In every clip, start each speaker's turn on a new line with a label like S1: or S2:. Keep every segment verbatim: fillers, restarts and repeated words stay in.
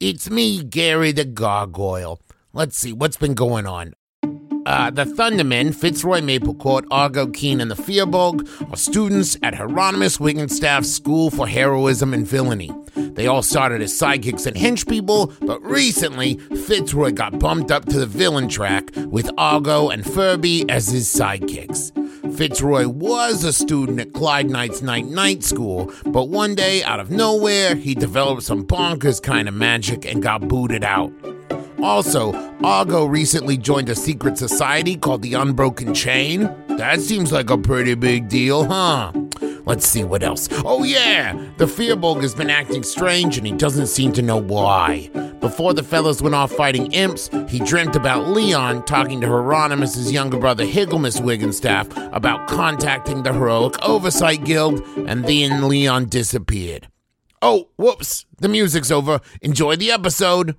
S1: It's me, Gary the Gargoyle. Let's see, what's been going on? Uh, the Thundermen, Fitzroy Maplecourt, Argo Keen, and the Fearbog are students at Hieronymus Wiggenstaff's School for Heroism and Villainy. They all started as sidekicks and henchpeople, but recently, Fitzroy got bumped up to the villain track with Argo and Furby as his sidekicks. Fitzroy was a student at Clyde Knight's Night-Night School, but one day, out of nowhere, he developed some bonkers kind of magic and got booted out. Also, Argo recently joined a secret society called the Unbroken Chain. That seems like a pretty big deal, huh? Let's see what else. Oh yeah, the Fearbog has been acting strange and he doesn't seem to know why. Before the fellas went off fighting imps, he dreamt about Leon talking to Hieronymus' younger brother Higglemus Wiggenstaff about contacting the Heroic Oversight Guild, and then Leon disappeared. Oh, whoops, the music's over. Enjoy the episode.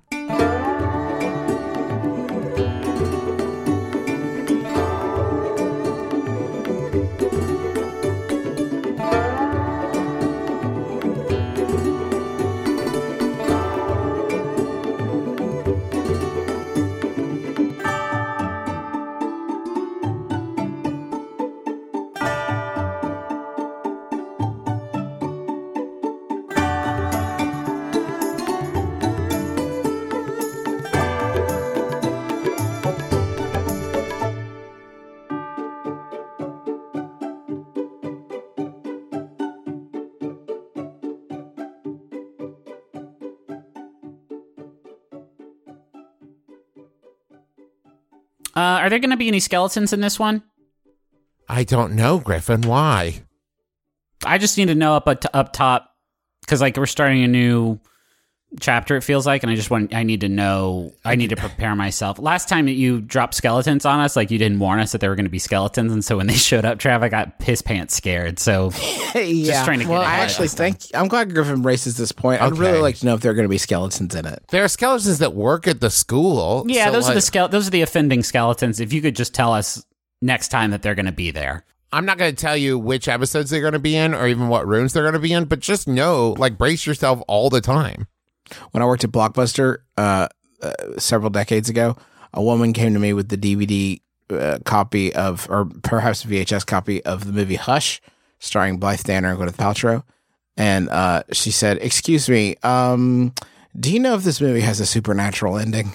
S2: Uh, are there going to be any skeletons in this one?
S1: I don't know, Griffin. Why?
S2: I just need to know up at, up top, because like we're starting a new chapter, it feels like, and I just want I need to know. I need to prepare myself. Last time that you dropped skeletons on us, like you didn't warn us that there were going to be skeletons, and so when they showed up, Trav, I got piss pants scared. So
S3: yeah.
S2: just trying to get
S3: well,
S2: it
S3: I actually think I'm glad Griffin races this point. I'd
S1: Okay.
S3: really like to know if there are going to be skeletons in it.
S1: There are skeletons that work at the school.
S2: Yeah,
S1: so
S2: those
S1: like,
S2: are the skele- Those are the offending skeletons. If you could just tell us next time that they're going to be there.
S1: I'm not going to tell you which episodes they're going to be in or even what rooms they're going to be in, but just know, like, brace yourself all the time.
S3: When I worked at Blockbuster uh, uh, several decades ago, a woman came to me with the D V D uh, copy of, or perhaps a V H S copy of the movie Hush, starring Blythe Danner and Gwyneth Paltrow. And uh, she said, excuse me, um, do you know if this movie has a supernatural ending?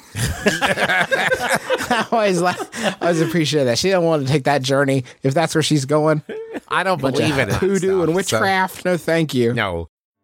S3: I always, like, I always appreciate that. She didn't want to take that journey if that's where she's going.
S1: I don't believe in it.
S3: Hoodoo and witchcraft. So, no, thank you.
S1: No.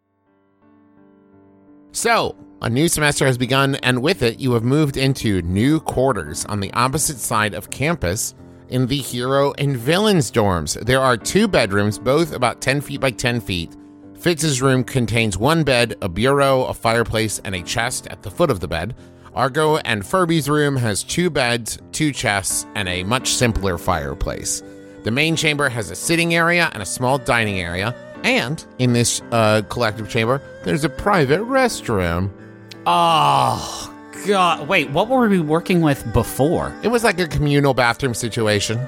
S1: So, a new semester has begun, and with it, you have moved into new quarters on the opposite side of campus in the hero and villains dorms. There are two bedrooms, both about ten feet by ten feet. Fitz's room contains one bed, a bureau, a fireplace, and a chest at the foot of the bed. Argo and Furby's room has two beds, two chests, and a much simpler fireplace. The main chamber has a sitting area and a small dining area. And in this uh, collective chamber, there's a private restroom.
S2: Oh, God. Wait, what were we working with before?
S1: It was like a communal bathroom situation.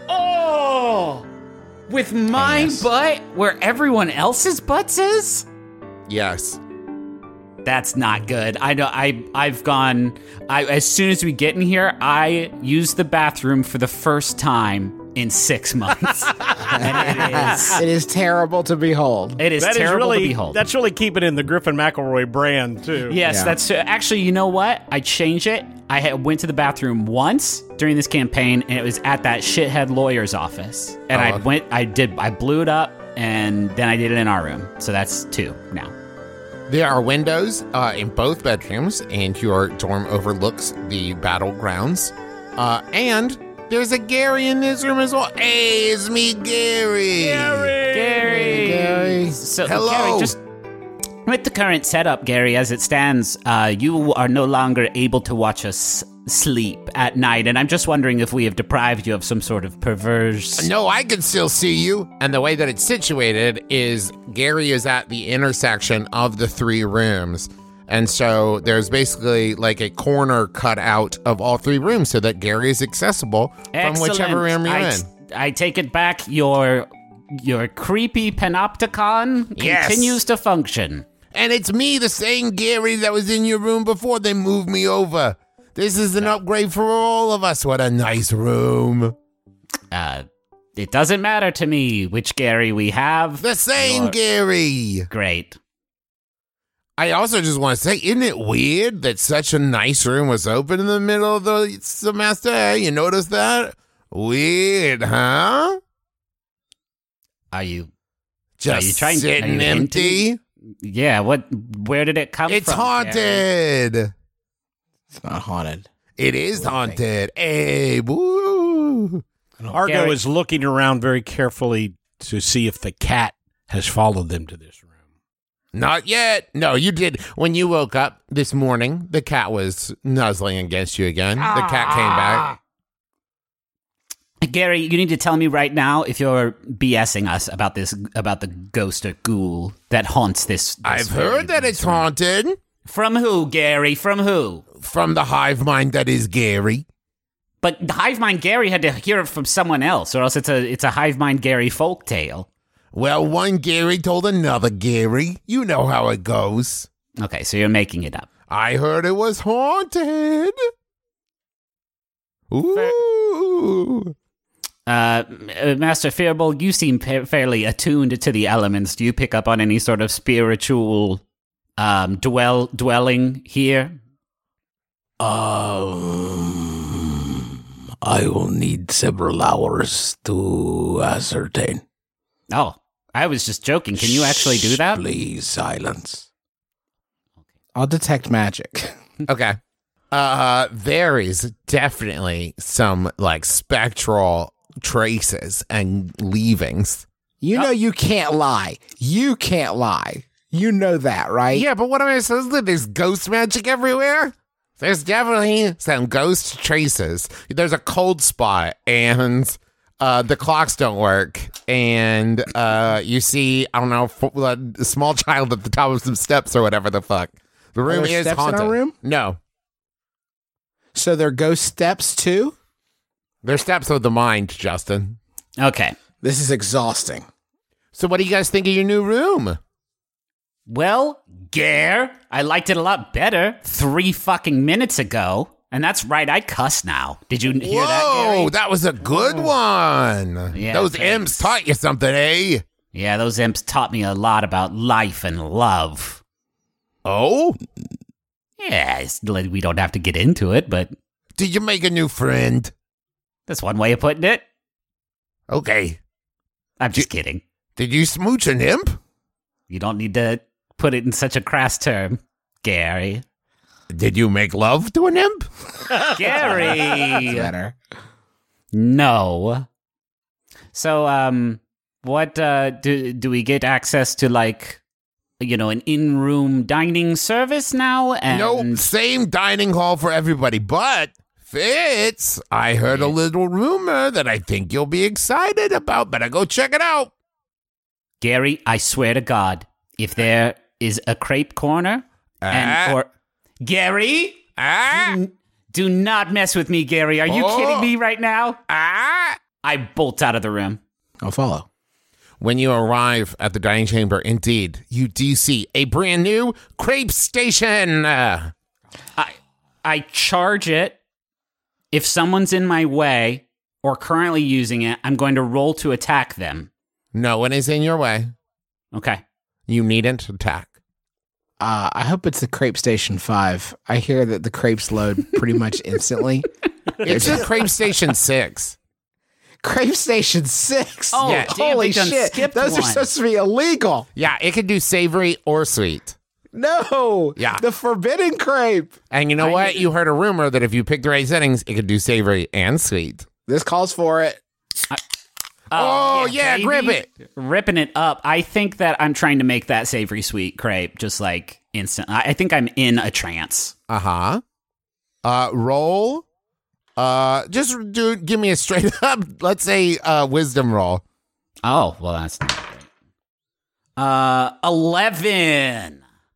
S2: Oh, with my
S3: Yes.
S2: butt where everyone else's butts is?
S1: Yes.
S2: That's not good. I know. I I've gone. I as soon as we get in here, I use the bathroom for the first time in six months, and it is
S3: It is terrible to behold.
S2: it is
S4: That is
S2: terrible
S4: really,
S2: to behold.
S4: That's really keeping in the Griffin McElroy brand, too.
S2: Yes,
S3: Yeah.
S2: that's actually. You know what? I changed it. I had, went to the bathroom once during this campaign, and it was at that shithead lawyer's office. And I
S1: Oh.
S2: went. I did. I blew it up, and then I did it in our room. So that's two now.
S1: There are windows uh, in both bedrooms, and your dorm overlooks the battlegrounds. Uh, and there's a Gary in this room as well. Hey, it's me, Gary.
S2: Gary.
S3: Gary.
S2: So,
S1: Hello.
S2: Gary, just with the current setup, Gary, as it stands, uh, you are no longer able to watch us sleep at night, and I'm just wondering if we have deprived you of some sort of perverse.
S1: No, I can still see you. And the way that it's situated is Gary is at the intersection of the three rooms. And so there's basically like a corner cut out of all three rooms so that Gary is accessible from
S2: Excellent.
S1: whichever room you're
S2: I,
S1: in.
S2: I take it back. Your your creepy panopticon
S1: Yes.
S2: continues to function.
S1: And it's me, the same Gary that was in your room before they moved me over. This is an upgrade for all of us. What a nice room.
S2: Uh, it doesn't matter to me which Gary we have.
S1: The same
S2: You're-
S1: Gary.
S2: Great.
S1: I also just want to say, isn't it weird that such a nice room was open in the middle of the semester? Hey, you notice that? Weird, huh?
S2: Are you?
S1: Just
S2: Are you trying- are
S1: sitting
S2: you
S1: empty.
S2: hinting? Yeah. What? Where did it come
S1: It's
S2: from? Gary?
S1: haunted.
S3: It's not haunted.
S1: It is haunted. Hey, woo.
S4: Argo
S2: Gary-
S4: is looking around very carefully to see if the cat has followed them to this room.
S1: Not yet. No, you did. When you woke up this morning, the cat was nuzzling against you again. The cat came back.
S2: Gary, you need to tell me right now if you're BSing us about this, about the ghost or ghoul that haunts this. this
S1: I've
S2: very
S1: heard that
S2: nice
S1: it's
S2: room.
S1: haunted
S2: From who, Gary? From who?
S1: from the hive mind that is Gary.
S2: But the hive mind Gary had to hear it from someone else, or else it's a it's a hive mind Gary folktale.
S1: Well, one Gary told another Gary. You know how it goes.
S2: Okay, so you're making it up.
S1: I heard it was haunted. Ooh.
S2: Uh, uh, Master Fearbold, you seem pa- fairly attuned to the elements. Do you pick up on any sort of spiritual um, dwell dwelling here?
S3: Um, I will need several hours to ascertain.
S2: Oh, I was just joking. Can you actually do that?
S3: Please silence. I'll detect magic.
S1: Okay. Uh, there is definitely some like spectral traces and leavings.
S3: You know you can't lie. You can't lie. You know that, right?
S1: Yeah, but what am I supposed to do? There's ghost magic everywhere? There's definitely some ghost traces. There's a cold spot, and uh, the clocks don't work, and uh, you see, I don't know, f- a small child at the top of some steps or whatever the fuck. The room
S3: there
S1: is
S3: steps in our
S1: haunted.
S3: room?
S1: No.
S3: So they're ghost steps too?
S1: They're steps of the mind, Justin.
S2: Okay.
S3: This is exhausting.
S1: So what do you guys think of your new room?
S2: Well, Gare, I liked it a lot better three fucking minutes ago. And that's right, I cuss now. Did you hear that,
S1: Whoa,
S2: Gary?
S1: that was a good one.
S2: Yeah,
S1: Those
S2: thanks.
S1: imps taught you something, eh?
S2: Yeah, those imps taught me a lot about life and love.
S1: Oh?
S2: Yeah, it's, we don't have to get into it, but
S1: Did you make a new friend?
S2: that's one way of putting it.
S1: Okay.
S2: I'm just kidding.
S1: Did you smooch an imp?
S2: You don't need to put it in such a crass term, Gary.
S1: Did you make love to an imp?
S2: Gary!
S3: Better.
S2: No. So, um, what, uh, do, do we get access to, like, you know, an in-room dining service now? And
S1: No, same dining hall for everybody. But, Fitz, I heard a little rumor that I think you'll be excited about. Better go check it out.
S2: Gary, I swear to God, if there is a crepe corner and
S1: Ah.
S2: or Gary,
S1: Ah,
S2: n- do not mess with me, Gary. Are you
S1: Oh.
S2: kidding me right now?
S1: ah.
S2: I bolt out of the room.
S3: I'll follow.
S1: When you arrive at the dining chamber, indeed, you do see a brand new crepe station. Uh,
S2: I I charge it. If someone's in my way or currently using it, I'm going to roll to attack them.
S1: no one is in your way.
S2: Okay.
S1: You needn't attack.
S3: Uh, I hope it's the Crepe Station five. I hear that the crepes load pretty much instantly.
S1: It's a crepe station six.
S3: Crepe Station six.
S2: Oh,
S1: Yeah.
S2: damn,
S3: Holy
S2: we done
S3: shit.
S2: skipped
S3: Those are
S2: one.
S3: supposed to be illegal.
S1: Yeah, it can do savory or sweet.
S3: No.
S1: Yeah.
S3: The forbidden crepe.
S1: And you know
S2: I
S1: what?
S2: knew-
S1: You heard a rumor that if you pick the right settings, it could do savory and sweet.
S3: This calls for it.
S1: Oh, yeah,
S2: baby.
S1: grip it.
S2: Ripping it up. I think that I'm trying to make that savory sweet crepe just like instant. I, I think I'm in a trance.
S1: Uh-huh. Uh roll. Uh just do give me a straight up, let's say uh wisdom roll.
S2: Oh, well, that's not great. Uh, eleven.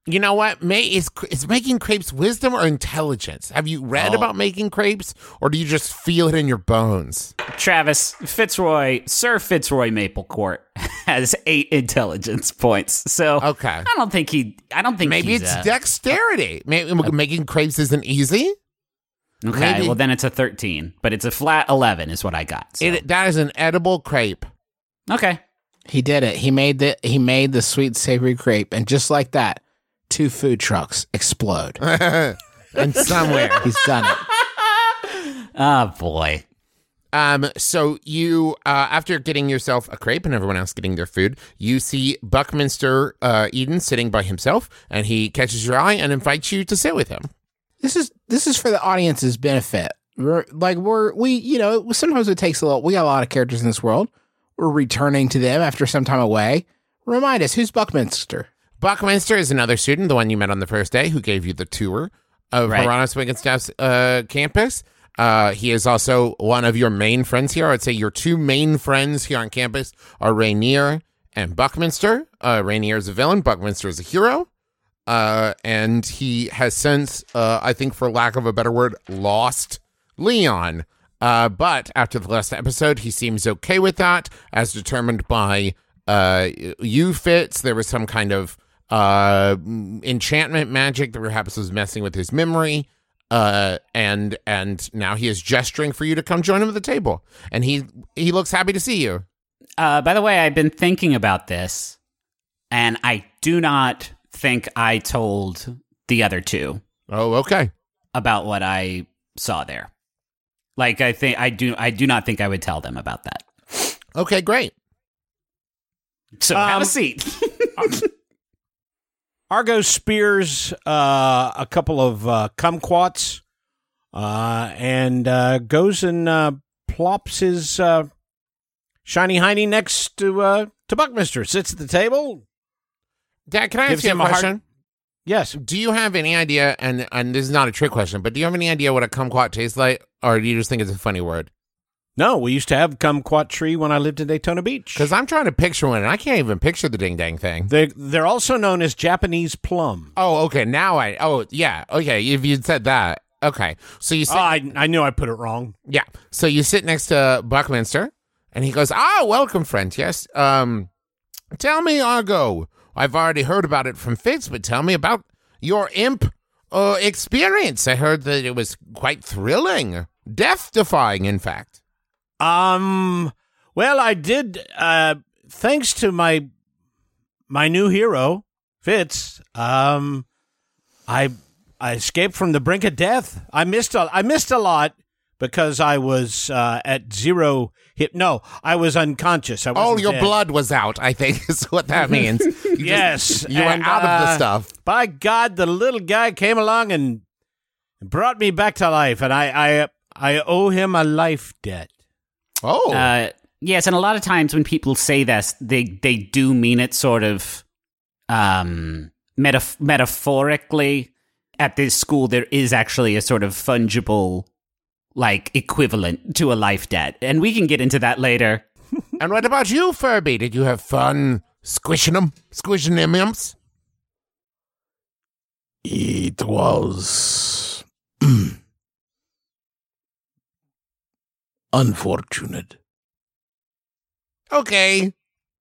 S1: You know what? May is is making crepes wisdom or intelligence? Have you read
S3: Oh.
S1: about making crepes, or do you just feel it in your bones?
S2: Travis Fitzroy, Sir Fitzroy Maplecourt has eight intelligence points. So
S1: Okay.
S2: I don't think he. I don't think
S1: Maybe
S2: he's
S1: it's
S2: a-
S1: dexterity. Maybe making crepes isn't easy.
S2: Okay,
S1: maybe-
S2: well then it's a thirteen, but it's a flat eleven is what I got. So.
S1: It, that is an edible crepe.
S2: Okay.
S3: He did it. He made the he made the sweet savory crepe, and just like that, two food trucks explode.
S1: And somewhere.
S3: He's done it.
S2: Oh boy.
S1: Um, so you, uh, after getting yourself a crepe and everyone else getting their food, you see Buckminster uh, Eden sitting by himself, and he catches your eye and invites you to sit with him.
S3: This is this is for the audience's benefit. We're like we're we you know sometimes it takes a lot. We got a lot of characters in this world. We're returning to them after some time away. Remind us, who's Buckminster?
S1: Buckminster is another student, the one you met on the first day, who gave you the tour of
S2: Right.
S1: Hieronymus Wigginstaff's uh, campus. Uh, he is also one of your main friends here. I'd say your two main friends here on campus are Rainier and Buckminster. Uh, Rainier is a villain. Buckminster is a hero. Uh, and he has since, uh, I think for lack of a better word, lost Leon. Uh, but after the last episode, he seems okay with that, as determined by uh, you, Fitz. There was some kind of uh, enchantment magic that perhaps was messing with his memory. Uh, and and now he is gesturing for you to come join him at the table. And he he looks happy to see you.
S2: Uh, by the way, I've been thinking about this, and I do not think I told the other two
S1: Oh, okay.
S2: about what I saw there. Like, I think I do. I do not think I would tell them about that.
S1: Okay, great.
S2: So have
S4: Um,
S2: a seat.
S4: Argo spears uh, a couple of uh, kumquats uh, and uh, goes and uh, plops his uh, shiny hiney next to uh, to Buckminster. Sits at the table.
S1: Dad, can I
S4: Gives
S1: ask you a
S4: him a hard-
S1: question?
S4: Yes.
S1: Do you have any idea, and, and this is not a trick question, but do you have any idea what a kumquat tastes like? Or do you just think it's a funny word?
S4: No, we used to have kumquat tree when I lived in Daytona Beach.
S1: Because I'm trying to picture one, and I can't even picture the ding-dang thing.
S4: They, they're also known as Japanese plum.
S1: Oh, okay, now I... Oh, yeah, okay, if you'd said that. Okay, so you sit...
S4: Oh, I, I knew I put it wrong.
S1: Yeah, so you sit next to Buckminster, and he goes, ah, welcome, friend, yes. Um, tell me, Argo, I've already heard about it from Fitz, but tell me about your imp uh, experience. I heard that it was quite thrilling, death-defying, in fact.
S4: Um, well, I did, uh, thanks to my, my new hero, Fitz, um, I, I escaped from the brink of death. I missed a, I missed a lot because I was, uh, at zero hit. No, I was unconscious. I
S1: Oh,
S4: wasn't
S1: your
S4: dead.
S1: blood was out, I think is what that means. You just-
S4: Yes.
S1: you were
S4: and,
S1: out of the
S4: uh,
S1: stuff.
S4: By God, the little guy came along and brought me back to life, and I, I, I owe him a life debt.
S1: Oh,
S2: Uh, yes, and a lot of times when people say this, they they do mean it sort of um, metaf- metaphorically. At this school, there is actually a sort of fungible, like, equivalent to a life debt, and we can get into that later.
S1: and what about you, Furby? Did you have fun squishing them, squishing them imps?
S3: It was unfortunate.
S1: Okay.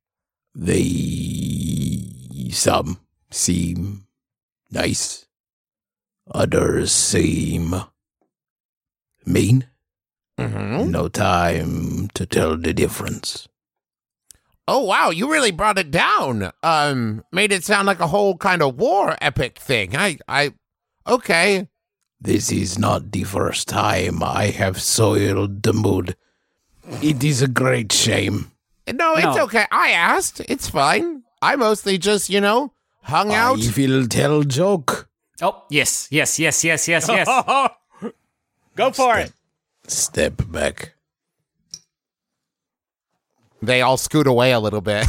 S3: They some seem nice, others seem mean.
S1: Mm-hmm.
S3: No time to tell the difference.
S1: Oh, wow, you really brought it down. Um, made it sound like a whole kind of war epic thing. I, I, okay.
S3: This is not the first time I have soiled the mood. It is a great shame.
S1: No, it's
S2: No.
S1: okay. I asked. It's fine. I mostly just, you know, hung out.
S3: I will tell joke.
S2: Oh, yes, yes, yes, yes, yes, yes.
S4: Go for it.
S3: Step back.
S1: They all scoot away a little bit.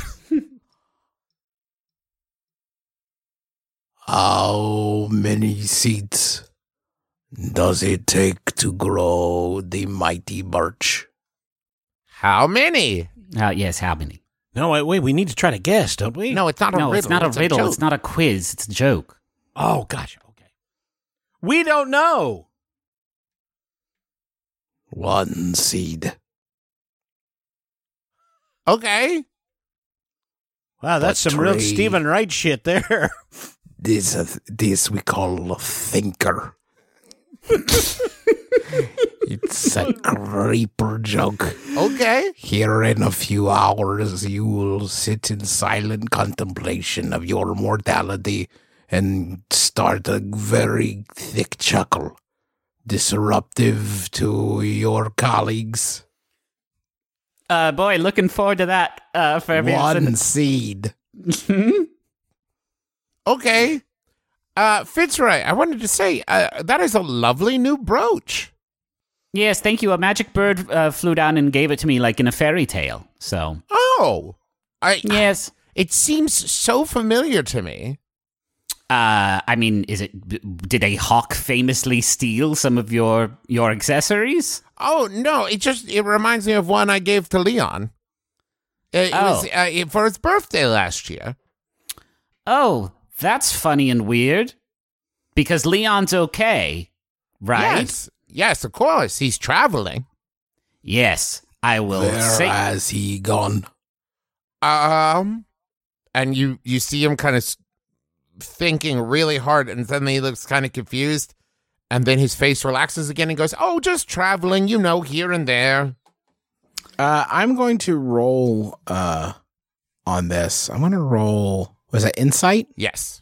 S3: How many seeds does it take to grow the mighty birch?
S1: How many?
S2: Uh, yes, how many?
S4: No, wait, wait, we need to try to guess, don't we?
S1: No, it's not a
S2: No,
S1: riddle.
S2: it's not a riddle.
S1: joke.
S2: It's not a quiz. It's a joke.
S4: Oh, gotcha. Okay. We don't know.
S3: One seed.
S1: Okay.
S4: Wow, that's some real
S3: Three.
S4: Stephen Wright shit there.
S3: This uh, this we call a thinker. It's a creeper joke.
S1: Okay.
S3: Here in a few hours, you will sit in silent contemplation of your mortality and start a very thick chuckle, disruptive to your colleagues.
S2: Uh, boy, looking forward to that. Uh, for everyone.
S3: One seed.
S1: Okay. Uh, Fitzroy, I wanted to say, uh, that is a lovely new brooch.
S2: Yes, thank you. A magic bird uh, flew down and gave it to me like in a fairy tale. So,
S1: Oh. I.
S2: yes.
S1: It seems so familiar to me.
S2: Uh, I mean, is it? Did a hawk famously steal some of your your accessories?
S1: Oh, no, it just, it reminds me of one I gave to Leon. It, it was
S2: Oh.
S1: uh, for his birthday last year.
S2: Oh, that's funny and weird. Because Leon's okay, right?
S1: Yes. Yes, of course. He's traveling.
S2: Yes, I will
S3: Where
S2: say.
S3: has he gone?
S1: Um, and you, you see him kind of thinking really hard, and suddenly he looks kind of confused. And then his face relaxes again and goes, oh, just traveling, you know, here and there.
S3: Uh, I'm going to roll uh, on this. I'm going to roll. Was that insight?
S1: Yes.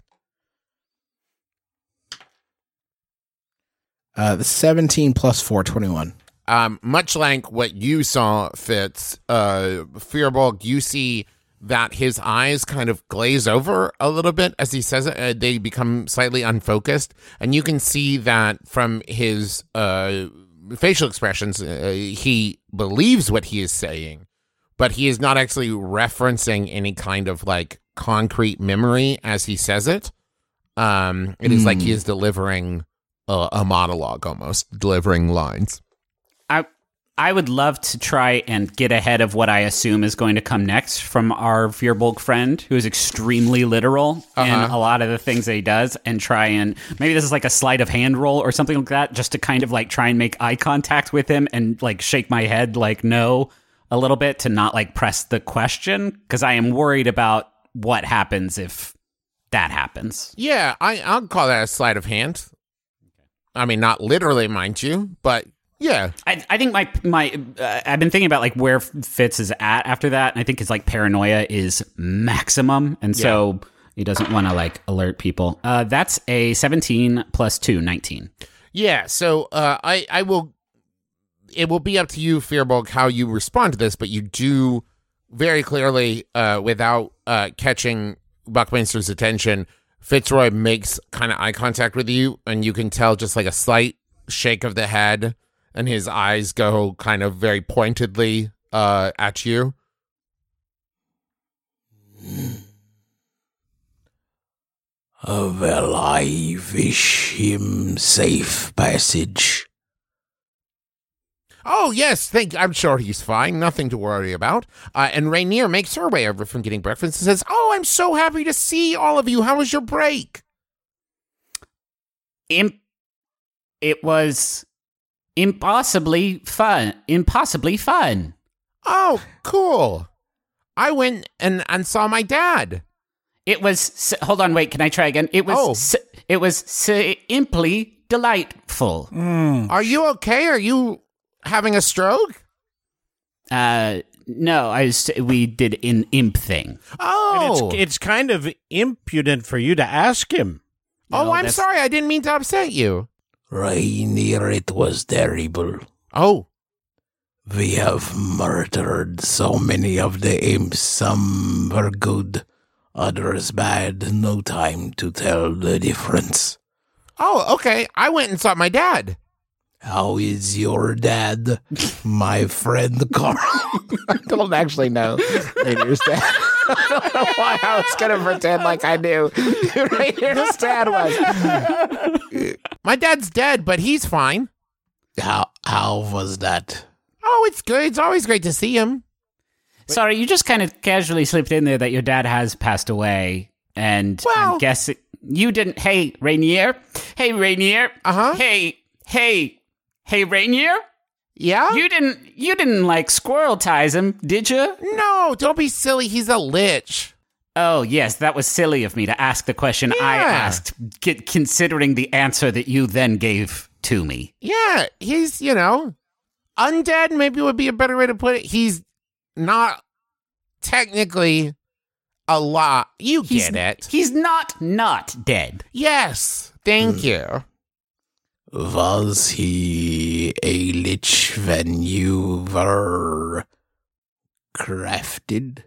S3: Uh, the seventeen plus four, twenty-one.
S1: Um, much like what you saw, Fitz, uh, Fearbulk, you see that his eyes kind of glaze over a little bit as he says it. Uh, they become slightly unfocused, and you can see that from his uh, facial expressions, uh, he believes what he is saying, but he is not actually referencing any kind of like concrete memory as he says it. Um, it is
S3: Mm.
S1: like he is delivering a, a monologue, almost delivering lines.
S2: I I would love to try and get ahead of what I assume is going to come next from our Fearbulk friend, who is extremely literal in
S1: Uh-huh.
S2: a lot of the things that he does, and try and maybe this is like a sleight of hand roll or something like that, just to kind of like try and make eye contact with him and like shake my head like no a little bit to not like press the question, because I am worried about what happens if that happens.
S1: Yeah, I, I'll call that a sleight of hand. I mean, not literally, mind you, but yeah.
S2: I, I think my my uh, I've been thinking about like where Fitz is at after that, and I think his like paranoia is maximum, and so he doesn't want to like alert people. Uh, that's a seventeen plus two, nineteen.
S1: Yeah, so uh, I, I will, it will be up to you, Fearbulk, how you respond to this, but you do very clearly, uh, without uh, catching Buckminster's attention, Fitzroy makes kind of eye contact with you, and you can tell just like a slight shake of the head, and his eyes go kind of very pointedly uh, at you.
S3: Uh, well, I wish him safe passage.
S1: Oh, yes, thank I'm sure he's fine. Nothing to worry about. Uh, and Rainier makes her way over from getting breakfast and says, oh, I'm so happy to see all of you. How was your break?
S2: Imp- it was impossibly fun. Impossibly fun.
S1: Oh, cool. I went and, and saw my dad.
S2: It was. s- Hold on, wait. Can I try again? It was.
S1: Oh.
S2: s- It was simply delightful.
S1: Are you okay? Are you having a stroke?
S2: Uh, no, I was, we did an imp thing.
S1: Oh,
S4: And it's, it's kind of impudent for you to ask him.
S1: oh,
S2: No,
S1: I'm
S2: that's-
S1: sorry. I didn't mean to upset you.
S3: Rainier, it was terrible.
S1: Oh,
S3: We have murdered so many of the imps. Some were good, others bad. No time to tell the difference.
S1: oh, okay. I went and saw my dad.
S3: How is your dad, my friend Carl? I don't actually know Rainier's dad. I don't know why I was going to pretend like I knew who Rainier's dad was.
S1: My dad's dead, but he's fine.
S3: How, how was that?
S1: Oh, it's good. It's always great to see him.
S2: Sorry, you just kind of casually slipped in there that your dad has passed away, and
S1: Well-
S2: I'm guessing. you didn't. Hey, Rainier. Hey, Rainier.
S1: Uh-huh.
S2: Hey, hey, hey, Rainier.
S1: Yeah?
S2: You didn't. You didn't like squirrel ties him, did you?
S1: No, don't be silly. He's a lich.
S2: Oh yes, that was silly of me to ask the question I
S1: Yeah.
S2: asked, c- considering the answer that you then gave to me.
S1: Yeah, he's, you know, undead maybe would be a better way to put it. He's not technically alive. You
S2: He's,
S1: get it.
S2: He's not not dead.
S1: Yes, thank you.
S3: Was he a lich when you were crafted?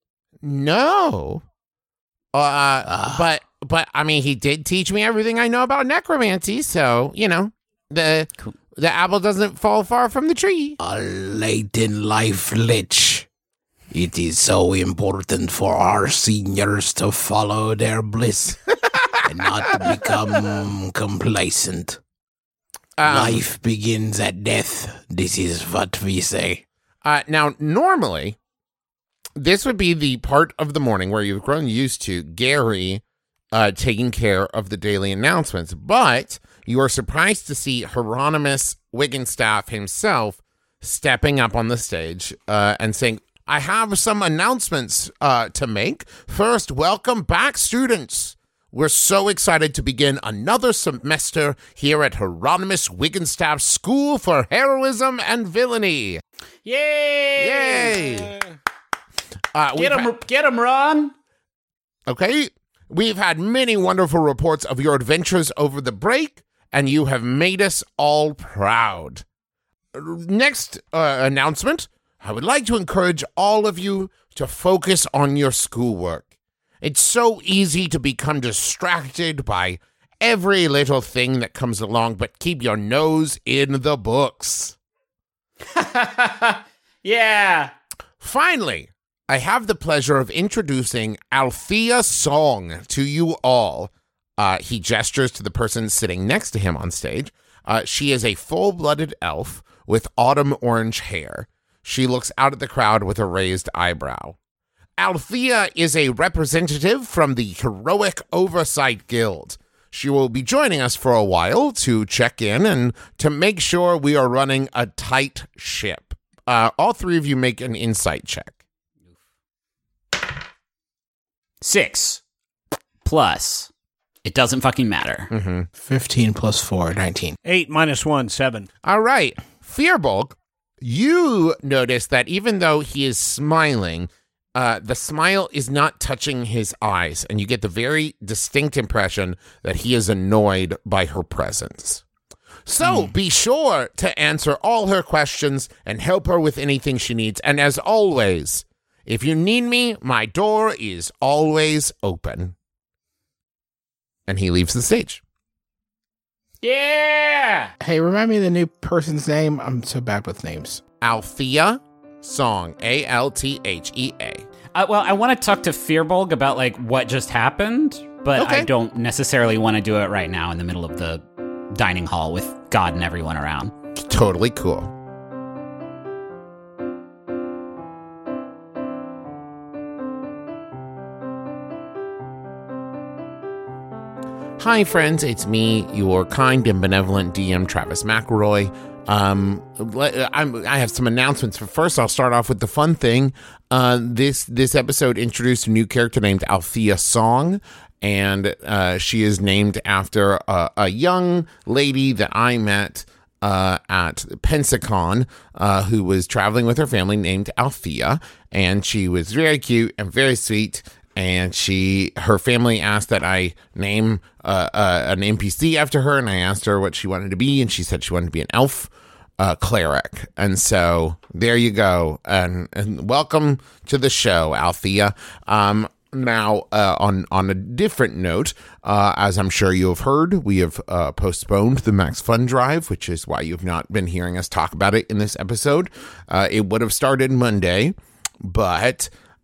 S1: No. Uh,
S3: Ah.
S1: but, but, I mean, he did teach me everything I know about necromancy, so, you know, the,
S2: Cool.
S1: the apple doesn't fall far from the tree.
S3: A late in life lich. It is so important for our seniors to follow their bliss and not become complacent.
S1: Um,
S3: Life begins at death. This is what we say.
S1: Uh, now, normally, this would be the part of the morning where you've grown used to Gary uh, taking care of the daily announcements, but you are surprised to see Hieronymus Wiggenstaff himself stepping up on the stage uh, and saying, I have some announcements uh, to make. First, welcome back, students. We're so excited to begin another semester here at Hieronymus Wiggenstaff School for Heroism and Villainy.
S2: Yay!
S1: Yay! Uh, we've
S2: Get him,
S1: had-
S2: get him, Ron.
S1: okay, we've had many wonderful reports of your adventures over the break, and you have made us all proud. Next uh, announcement, I would like to encourage all of you to focus on your schoolwork. It's so easy to become distracted by every little thing that comes along, but keep your nose in the books.
S2: Yeah.
S1: Finally, I have the pleasure of introducing Althea Song to you all. Uh, he gestures to the person sitting next to him on stage. Uh, she is a full-blooded elf with autumn orange hair. She looks out at the crowd with a raised eyebrow. Althea is a representative from the Heroic Oversight Guild. She will be joining us for a while to check in and to make sure we are running a tight ship. Uh, all three of you make an insight check.
S2: Six plus. It doesn't fucking matter.
S3: fifteen plus four, nineteen.
S4: Eight minus one, seven.
S1: All right. Fearbulk, you notice that even though he is smiling, uh, the smile is not touching his eyes, and you get the very distinct impression that he is annoyed by her presence. So be sure to answer all her questions and help her with anything she needs. And as always, if you need me, my door is always open. And he leaves the stage.
S2: Yeah.
S3: Hey, remind me of the new person's name. I'm so bad with names.
S1: Althea Song, A L T H E A.
S2: Uh, well, I want to talk to Fearbulk about like what just happened, but
S1: Okay.
S2: I don't necessarily want to do it right now in the middle of the dining hall with God and everyone around.
S1: Totally cool. Hi, friends. It's me, your kind and benevolent D M, Travis McElroy. Um, le- I'm, I have some announcements. But first, I'll start off with the fun thing. Uh, this this episode introduced a new character named Althea Song, and uh, she is named after a, a young lady that I met uh, at Pensacon, uh, who was traveling with her family named Althea, and she was very cute and very sweet. And she, her family asked that I name uh, uh, an N P C after her, and I asked her what she wanted to be, and she said she wanted to be an elf uh, cleric. And so there you go, and, and welcome to the show, Althea. Um, now, uh, on on a different note, uh, as I'm sure you have heard, we have uh, postponed the Max Fun Drive, which is why you've not been hearing us talk about it in this episode. Uh, it would have started Monday, but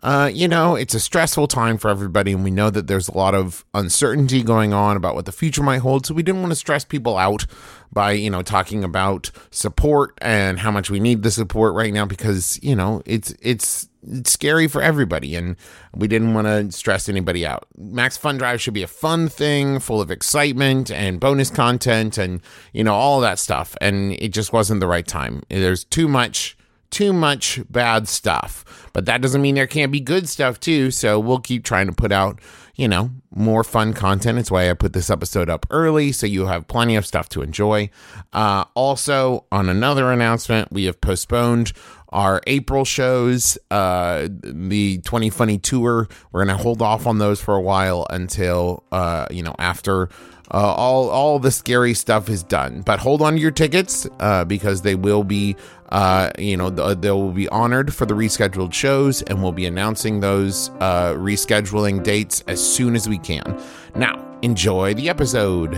S1: Uh, you know, it's a stressful time for everybody, and we know that there's a lot of uncertainty going on about what the future might hold, so we didn't want to stress people out by, you know, talking about support and how much we need the support right now, because, you know, it's it's it's scary for everybody, and we didn't want to stress anybody out. Max Fun Drive should be a fun thing full of excitement and bonus content and, you know, all that stuff, and it just wasn't the right time. There's too much too much bad stuff, but that doesn't mean there can't be good stuff too. So we'll keep trying to put out, you know, more fun content. It's why I put this episode up early, so you have plenty of stuff to enjoy. Uh, also, on another announcement, we have postponed our April shows, uh, the twenty Funny Tour. We're going to hold off on those for a while until, uh, you know, after Uh, all all the scary stuff is done, but hold on to your tickets uh, because they will be, uh, you know, th- they will be honored for the rescheduled shows, and we'll be announcing those uh, rescheduling dates as soon as we can. Now, enjoy the episode.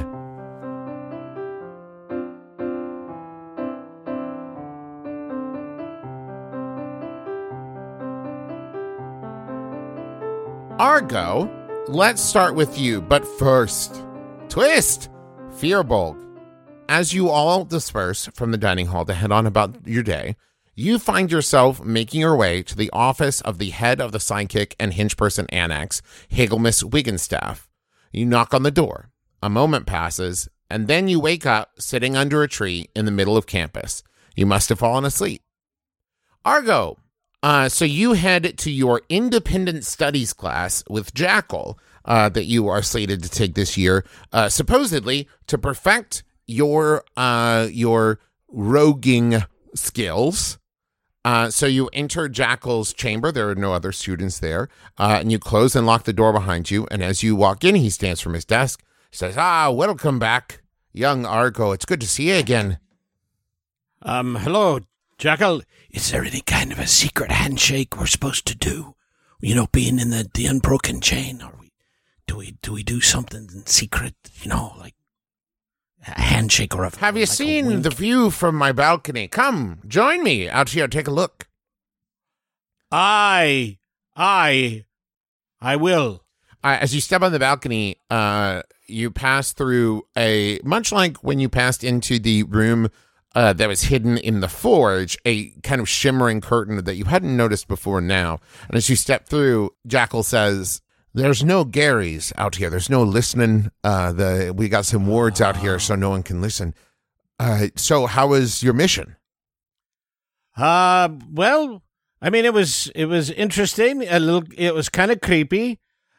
S1: Argo, let's start with you, but first, twist! Firbolg. As you all disperse from the dining hall to head on about your day, you find yourself making your way to the office of the head of the Sidekick and Henchperson Annex, Hagelmus Wiggenstaff. You knock on the door. A moment passes, and then you wake up sitting under a tree in the middle of campus. You must have fallen asleep. Argo, uh, so you head to your independent studies class with Jackal, Uh, that you are slated to take this year, uh, supposedly to perfect your uh, your roguing skills. Uh, so you enter Jackal's chamber. There are no other students there. Uh, and you close and lock the door behind you. And as you walk in, he stands from his desk, says, "Ah, welcome back, young Argo. It's good to see you again."
S4: Um, hello, Jackal. Is there any kind of a secret handshake we're supposed to do? You know, being in the, the unbroken chain, are we? Do we do we do something in secret, you know, like a handshake or a...
S1: Have you
S4: like
S1: seen the view from my balcony? Come, join me out here, take a look.
S4: I, I, I will.
S1: Uh, as you step on the balcony, uh, you pass through a, much like when you passed into the room uh, that was hidden in the forge, a kind of shimmering curtain that you hadn't noticed before now. And as you step through, Jackal says, "There's no Garys out here. There's no listening. Uh, the we got some wards out here, so no one can listen. Uh, so how was your mission?"
S4: Uh, well, I mean, it was it was interesting. A little, it was kind of creepy.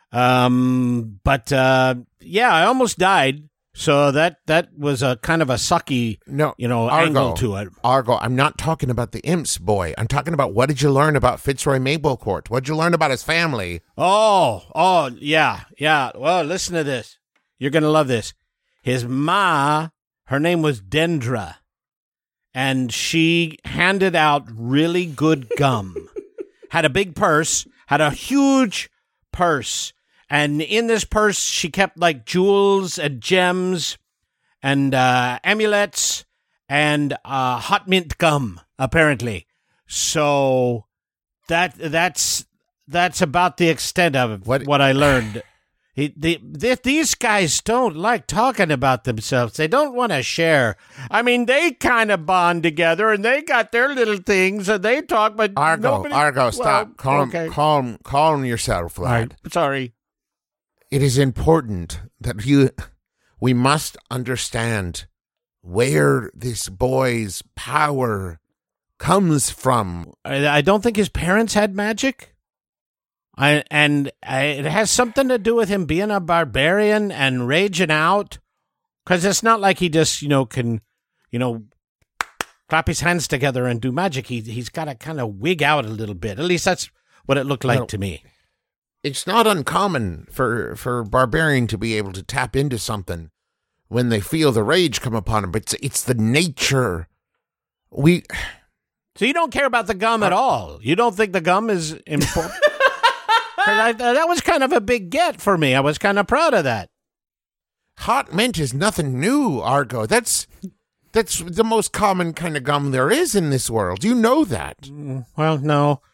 S4: Um, but uh, yeah, I almost died. So that that was a kind of a sucky,
S1: No,
S4: you know,
S1: Argo,
S4: angle to it.
S1: Argo, I'm not talking about the imps, boy. I'm talking about what did you learn about Fitzroy Maplecourt? What did you learn about his family?
S4: Oh, oh, yeah, yeah. Well, listen to this. You're going to love this. His ma, her name was Dendra, and she handed out really good gum. Had a big purse, had a huge purse, and in this purse, she kept like jewels and gems and uh, amulets and uh, hot mint gum, apparently. So that that's that's about the extent of it,
S1: What-
S4: what I learned. He, the, the, these guys don't like talking about themselves. They don't want to share. I mean, they kind of bond together, and they got their little things, and they talk, but
S1: Argo,
S4: nobody...
S1: Argo,
S4: well,
S1: stop. Calm,
S4: okay.
S1: calm, calm yourself,
S4: All
S1: lad.
S4: right, sorry.
S1: It is important that you, we must understand where this boy's power comes from.
S4: I, I don't think his parents had magic. I, and I, it has something to do with him being a barbarian and raging out. Because it's not like he just, you know, can, you know, clap his hands together and do magic. He, he's got to kind of wig out a little bit. At least that's what it looked like
S1: Well,
S4: to me.
S1: It's not uncommon for, for barbarian to be able to tap into something when they feel the rage come upon them, but it's, it's the nature. We...
S4: So you don't care about the gum at all? You don't think the gum is important? 'Cause I, that was kind of a big get for me. I was kind of proud of that.
S1: Hot mint is nothing new, Argo. That's that's the most common kind of gum there is in this world. You know that.
S4: Well, no.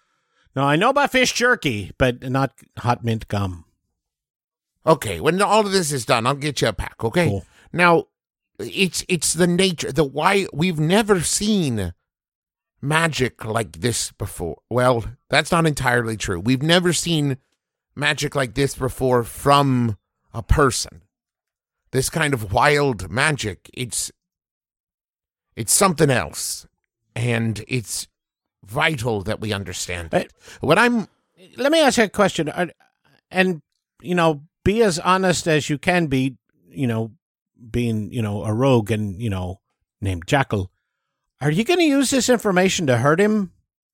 S4: No, I know about fish jerky, but not hot mint gum.
S1: Okay, when all of this is done, I'll get you a pack, okay?
S4: Cool.
S1: Now, it's it's the nature, the why we've never seen magic like this before. Well, that's not entirely true. We've never seen magic like this before from a person. This kind of wild magic, it's it's something else, and it's vital that we understand it. What I'm
S4: Let me ask you a question, Are- and you know, be as honest as you can be. You know, being you know a rogue and you know named Jackal. Are you going to use this information to hurt him?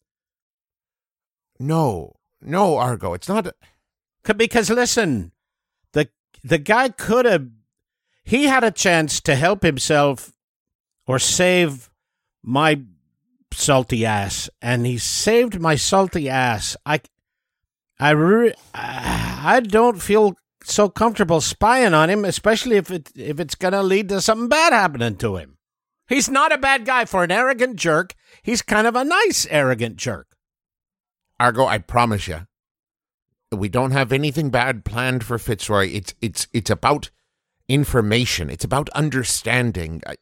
S1: no, no, Argo, it's not.
S4: C- Because listen, the the guy could have. He had a chance to help himself or save my salty ass, and he saved my salty ass. I, I, re- I don't feel so comfortable spying on him, especially if it if it's gonna lead to something bad happening to him. He's not a bad guy for an arrogant jerk. He's kind of a nice arrogant jerk.
S1: Argo, I promise you, we don't have anything bad planned for Fitzroy. It's it's it's about information. It's about understanding. I,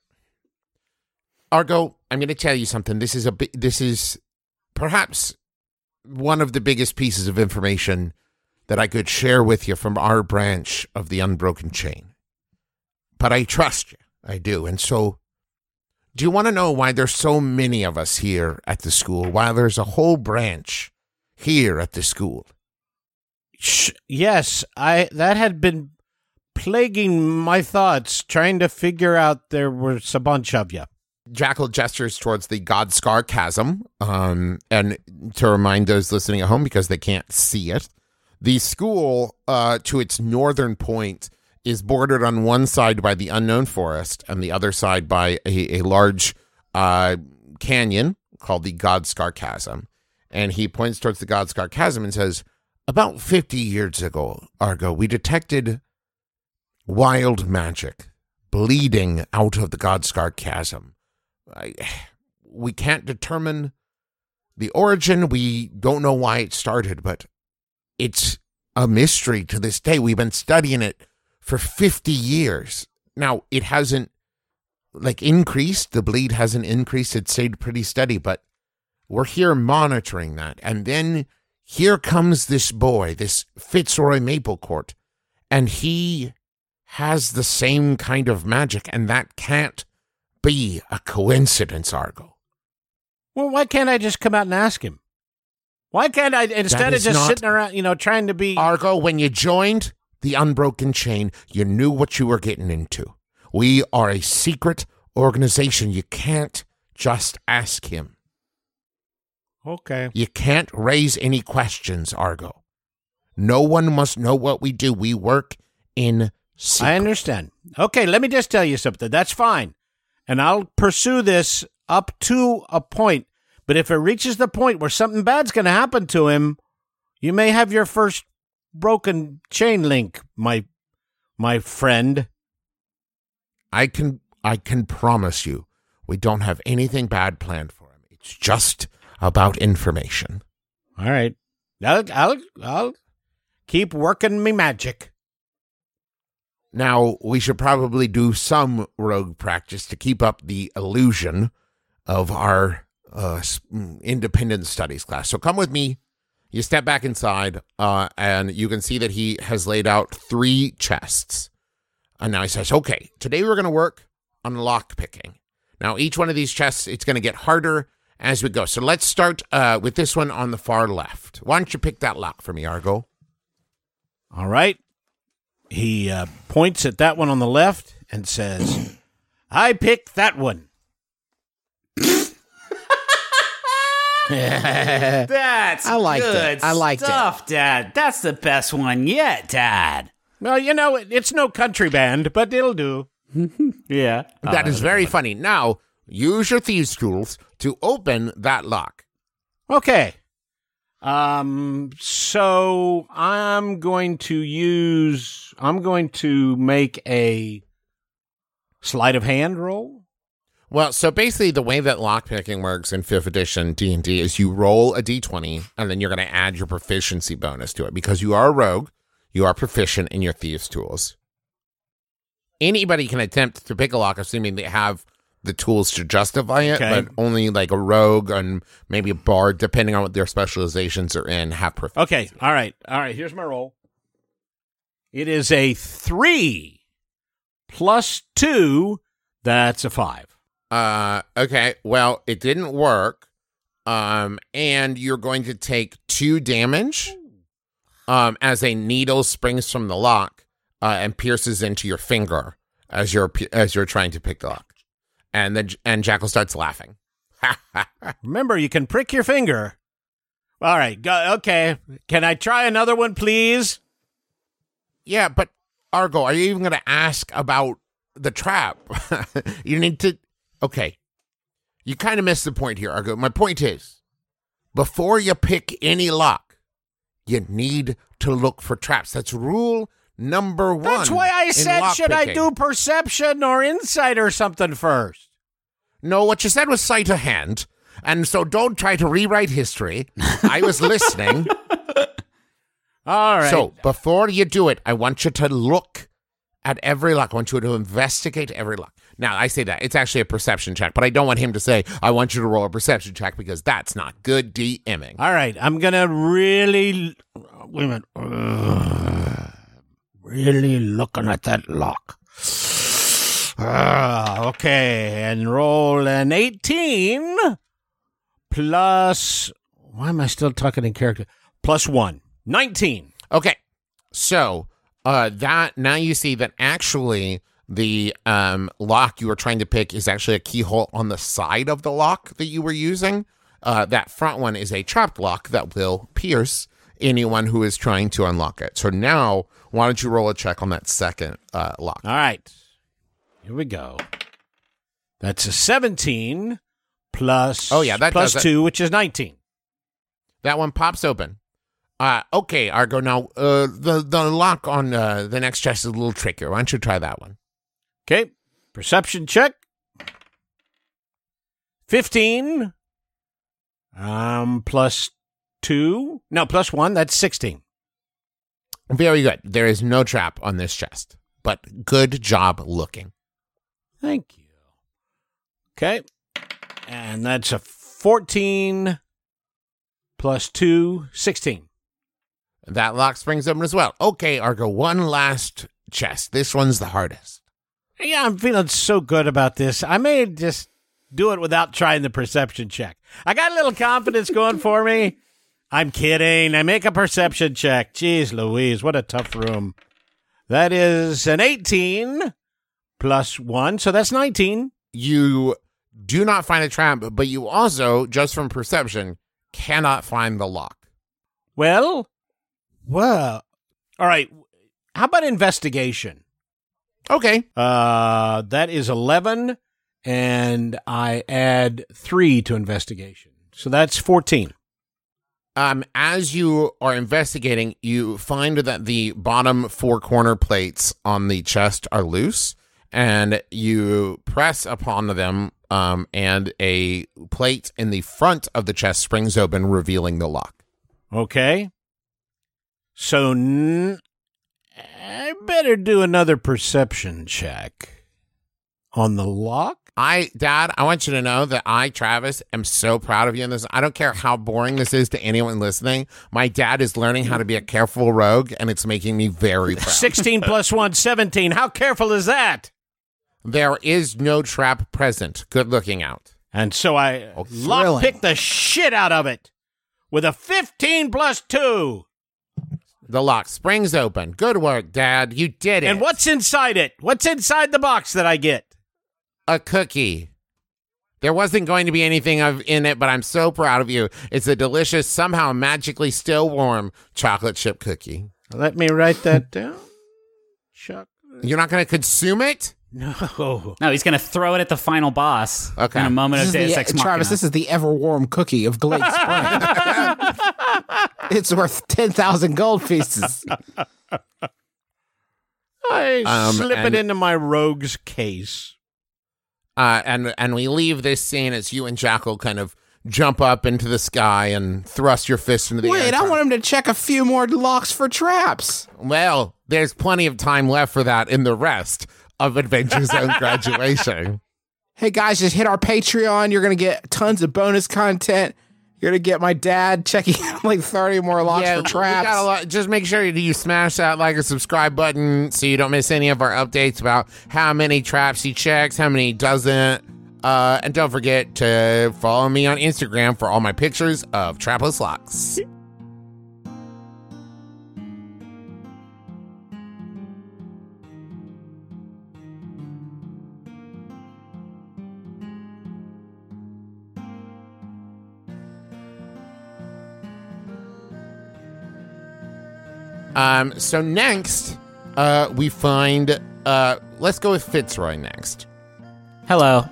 S1: Argo, I'm going to tell you something. This is a bi- this is perhaps one of the biggest pieces of information that I could share with you from our branch of the Unbroken Chain. But I trust you. I do. And so, do you want to know why there's so many of us here at the school? Why there's a whole branch here at the school?
S4: Sh- yes, I that had been plaguing my thoughts, trying to figure out there was a bunch of you.
S1: Jackal gestures towards the Godscar Chasm, um, and to remind those listening at home, because they can't see it, the school, uh, to its northern point, is bordered on one side by the Unknown Forest and the other side by a, a large uh, canyon called the Godscar Chasm. And he points towards the Godscar Chasm and says, about fifty years ago, Argo, we detected wild magic bleeding out of the Godscar Chasm. I, we can't determine the origin. We don't know why it started, but it's a mystery to this day. We've been studying it for fifty years. Now, it hasn't, like, increased. The bleed hasn't increased. It stayed pretty steady, but we're here monitoring that. And then here comes this boy, this Fitzroy Maplecourt, and he has the same kind of magic, and that can't be a coincidence, Argo.
S4: Well, why can't I just come out and ask him? Why can't I, instead of
S1: is
S4: just
S1: not-
S4: sitting around, you know, trying to be...
S1: Argo, when you joined the Unbroken Chain, you knew what you were getting into. We are a secret organization. You can't just ask him.
S4: Okay.
S1: You can't raise any questions, Argo. No one must know what we do. We work in secret.
S4: I understand. Okay, let me just tell you something. That's fine. And I'll pursue this up to a point. But if it reaches the point where something bad's going to happen to him, you may have your first broken chain link, my my friend.
S1: I can I can promise you we don't have anything bad planned for him. It's just about information.
S4: All right. I'll, I'll, I'll keep working me magic.
S1: Now, we should probably do some rogue practice to keep up the illusion of our uh, s- independent studies class. So come with me. You step back inside, uh, and you can see that he has laid out three chests. And now he says, okay, today we're going to work on lock picking. Now, each one of these chests, it's going to get harder as we go. So let's start uh, with this one on the far left. Why don't you pick that lock for me, Argo?
S4: All right. He uh, points at that one on the left and says, I picked that one.
S2: That's
S3: I liked
S2: good
S3: it. I liked it.
S2: stuff, Dad. That's the best one yet, Dad.
S4: Well, you know, it, it's no country band, but it'll do.
S2: Yeah.
S1: That is very funny. Now, use your thieves' tools to open that lock.
S4: Okay. Um, so I'm going to use, I'm going to make a sleight of hand roll.
S1: Well, so basically the way that lockpicking works in fifth edition D and D is you roll a d twenty, and then you're going to add your proficiency bonus to it. Because you are a rogue, you are proficient in your thieves' tools. Anybody can attempt to pick a lock, assuming they have the tools to justify it,
S4: Okay.
S1: but only like a rogue and maybe a bard, depending on what their specializations are in, have proficiency.
S4: Okay, all right, all right, here's my roll. It is a three plus two, that's a five.
S1: Uh, okay, well, it didn't work, um, and you're going to take two damage um, as a needle springs from the lock uh, and pierces into your finger as you're as you're trying to pick the lock. And then and Jackal starts laughing.
S4: Remember, you can prick your finger. All right, go, okay. Can I try another one, please?
S1: Yeah, but Argo, are you even going to ask about the trap? You need to... Okay. You kind of missed the point here, Argo. My point is, before you pick any lock, you need to look for traps. That's rule number one.
S4: That's why I
S1: in
S4: said, should I
S1: lockpicking.
S4: do perception or insight or something first?
S1: No, what you said was sight of hand, and so don't try to rewrite history. I was listening.
S4: All right.
S1: So before you do it, I want you to look at every lock. I want you to investigate every lock. Now, I say that. It's actually a perception check, but I don't want him to say, I want you to roll a perception check, because that's not good DMing.
S4: All right, I'm going to really... Wait a minute. Uh, really looking at that lock. Uh, okay, and roll an eighteen plus... Why am I still talking in character? Plus one. nineteen.
S1: Okay, so uh, that now you see that actually the um, lock you were trying to pick is actually a keyhole on the side of the lock that you were using. Uh, that front one is a trapped lock that will pierce anyone who is trying to unlock it. So now, why don't you roll a check on that second uh, lock?
S4: All right. Here we go. That's a seventeen plus,
S1: Oh, yeah, that
S4: plus
S1: does it.
S4: two, which is nineteen.
S1: That one pops open. Uh, okay, Argo, now uh, the, the lock on uh, the next chest is a little trickier. Why don't you try that one?
S4: Okay. Perception check. fifteen. Um, plus two. No, plus one. That's sixteen.
S1: Very good. There is no trap on this chest, but good job looking.
S4: Thank you. Okay. And that's a fourteen plus two, sixteen.
S1: That lock springs open as well. Okay, Argo, one last chest. This one's the hardest.
S4: Yeah, I'm feeling so good about this. I may just do it without trying the perception check. I got a little confidence going for me. I'm kidding. I make a perception check. Jeez Louise, what a tough room. That is an eighteen plus one, so that's nineteen.
S1: You do not find a trap, but you also, just from perception, cannot find the lock.
S4: Well, well, all right. How about investigation?
S1: Okay.
S4: Uh, that is eleven, and I add three to investigation. So that's fourteen.
S1: Um, as you are investigating, you find that the bottom four corner plates on the chest are loose, and you press upon them, um, and a plate in the front of the chest springs open, revealing the lock.
S4: Okay. So n- I better do another perception check on the lock.
S1: I, Dad, I want you to know that I, Travis, am so proud of you in this. I don't care how boring this is to anyone listening. My dad is learning how to be a careful rogue, and it's making me very proud.
S4: sixteen plus one, seventeen. How careful is that?
S1: There is no trap present. Good looking out.
S4: And so I
S3: Oh,
S4: lockpick the shit out of it with a fifteen plus two.
S1: The lock springs open. Good work, Dad. You did it.
S4: And what's inside it? What's inside the box that I get?
S1: A cookie. There wasn't going to be anything of in it, but I'm so proud of you. It's a delicious, somehow magically still warm chocolate chip cookie.
S4: Let me write that down. Chocolate.
S1: You're not going to consume it?
S4: No.
S2: No, he's going to throw it at the final boss
S1: Okay.
S2: in a moment
S3: This
S2: of
S3: is
S2: Deus
S3: the,
S2: Ex
S3: Travis,
S2: Machina.
S3: this is the ever warm cookie of Glade Spring. It's worth ten thousand gold pieces.
S4: I
S1: Um,
S4: slip it
S1: and-
S4: into my rogue's case.
S1: Uh, and and we leave this scene as you and Jackal kind of jump up into the sky and thrust your fist into the air.
S3: Wait, I want him to check a few more locks for traps.
S1: Well, there's plenty of time left for that in the rest of Adventure Zone Graduation.
S3: Hey, guys, just hit our Patreon. You're going to get tons of bonus content. You're going to get my dad checking like thirty more locks
S1: Yeah,
S3: for
S1: we
S3: traps.
S1: got a lot. Just make sure you smash that like and subscribe button so you don't miss any of our updates about how many traps he checks, how many he doesn't. Uh, and don't forget to follow me on Instagram for all my pictures of trapless locks. Um, so next, uh, we find, uh, let's go with Fitzroy next.
S2: Hello.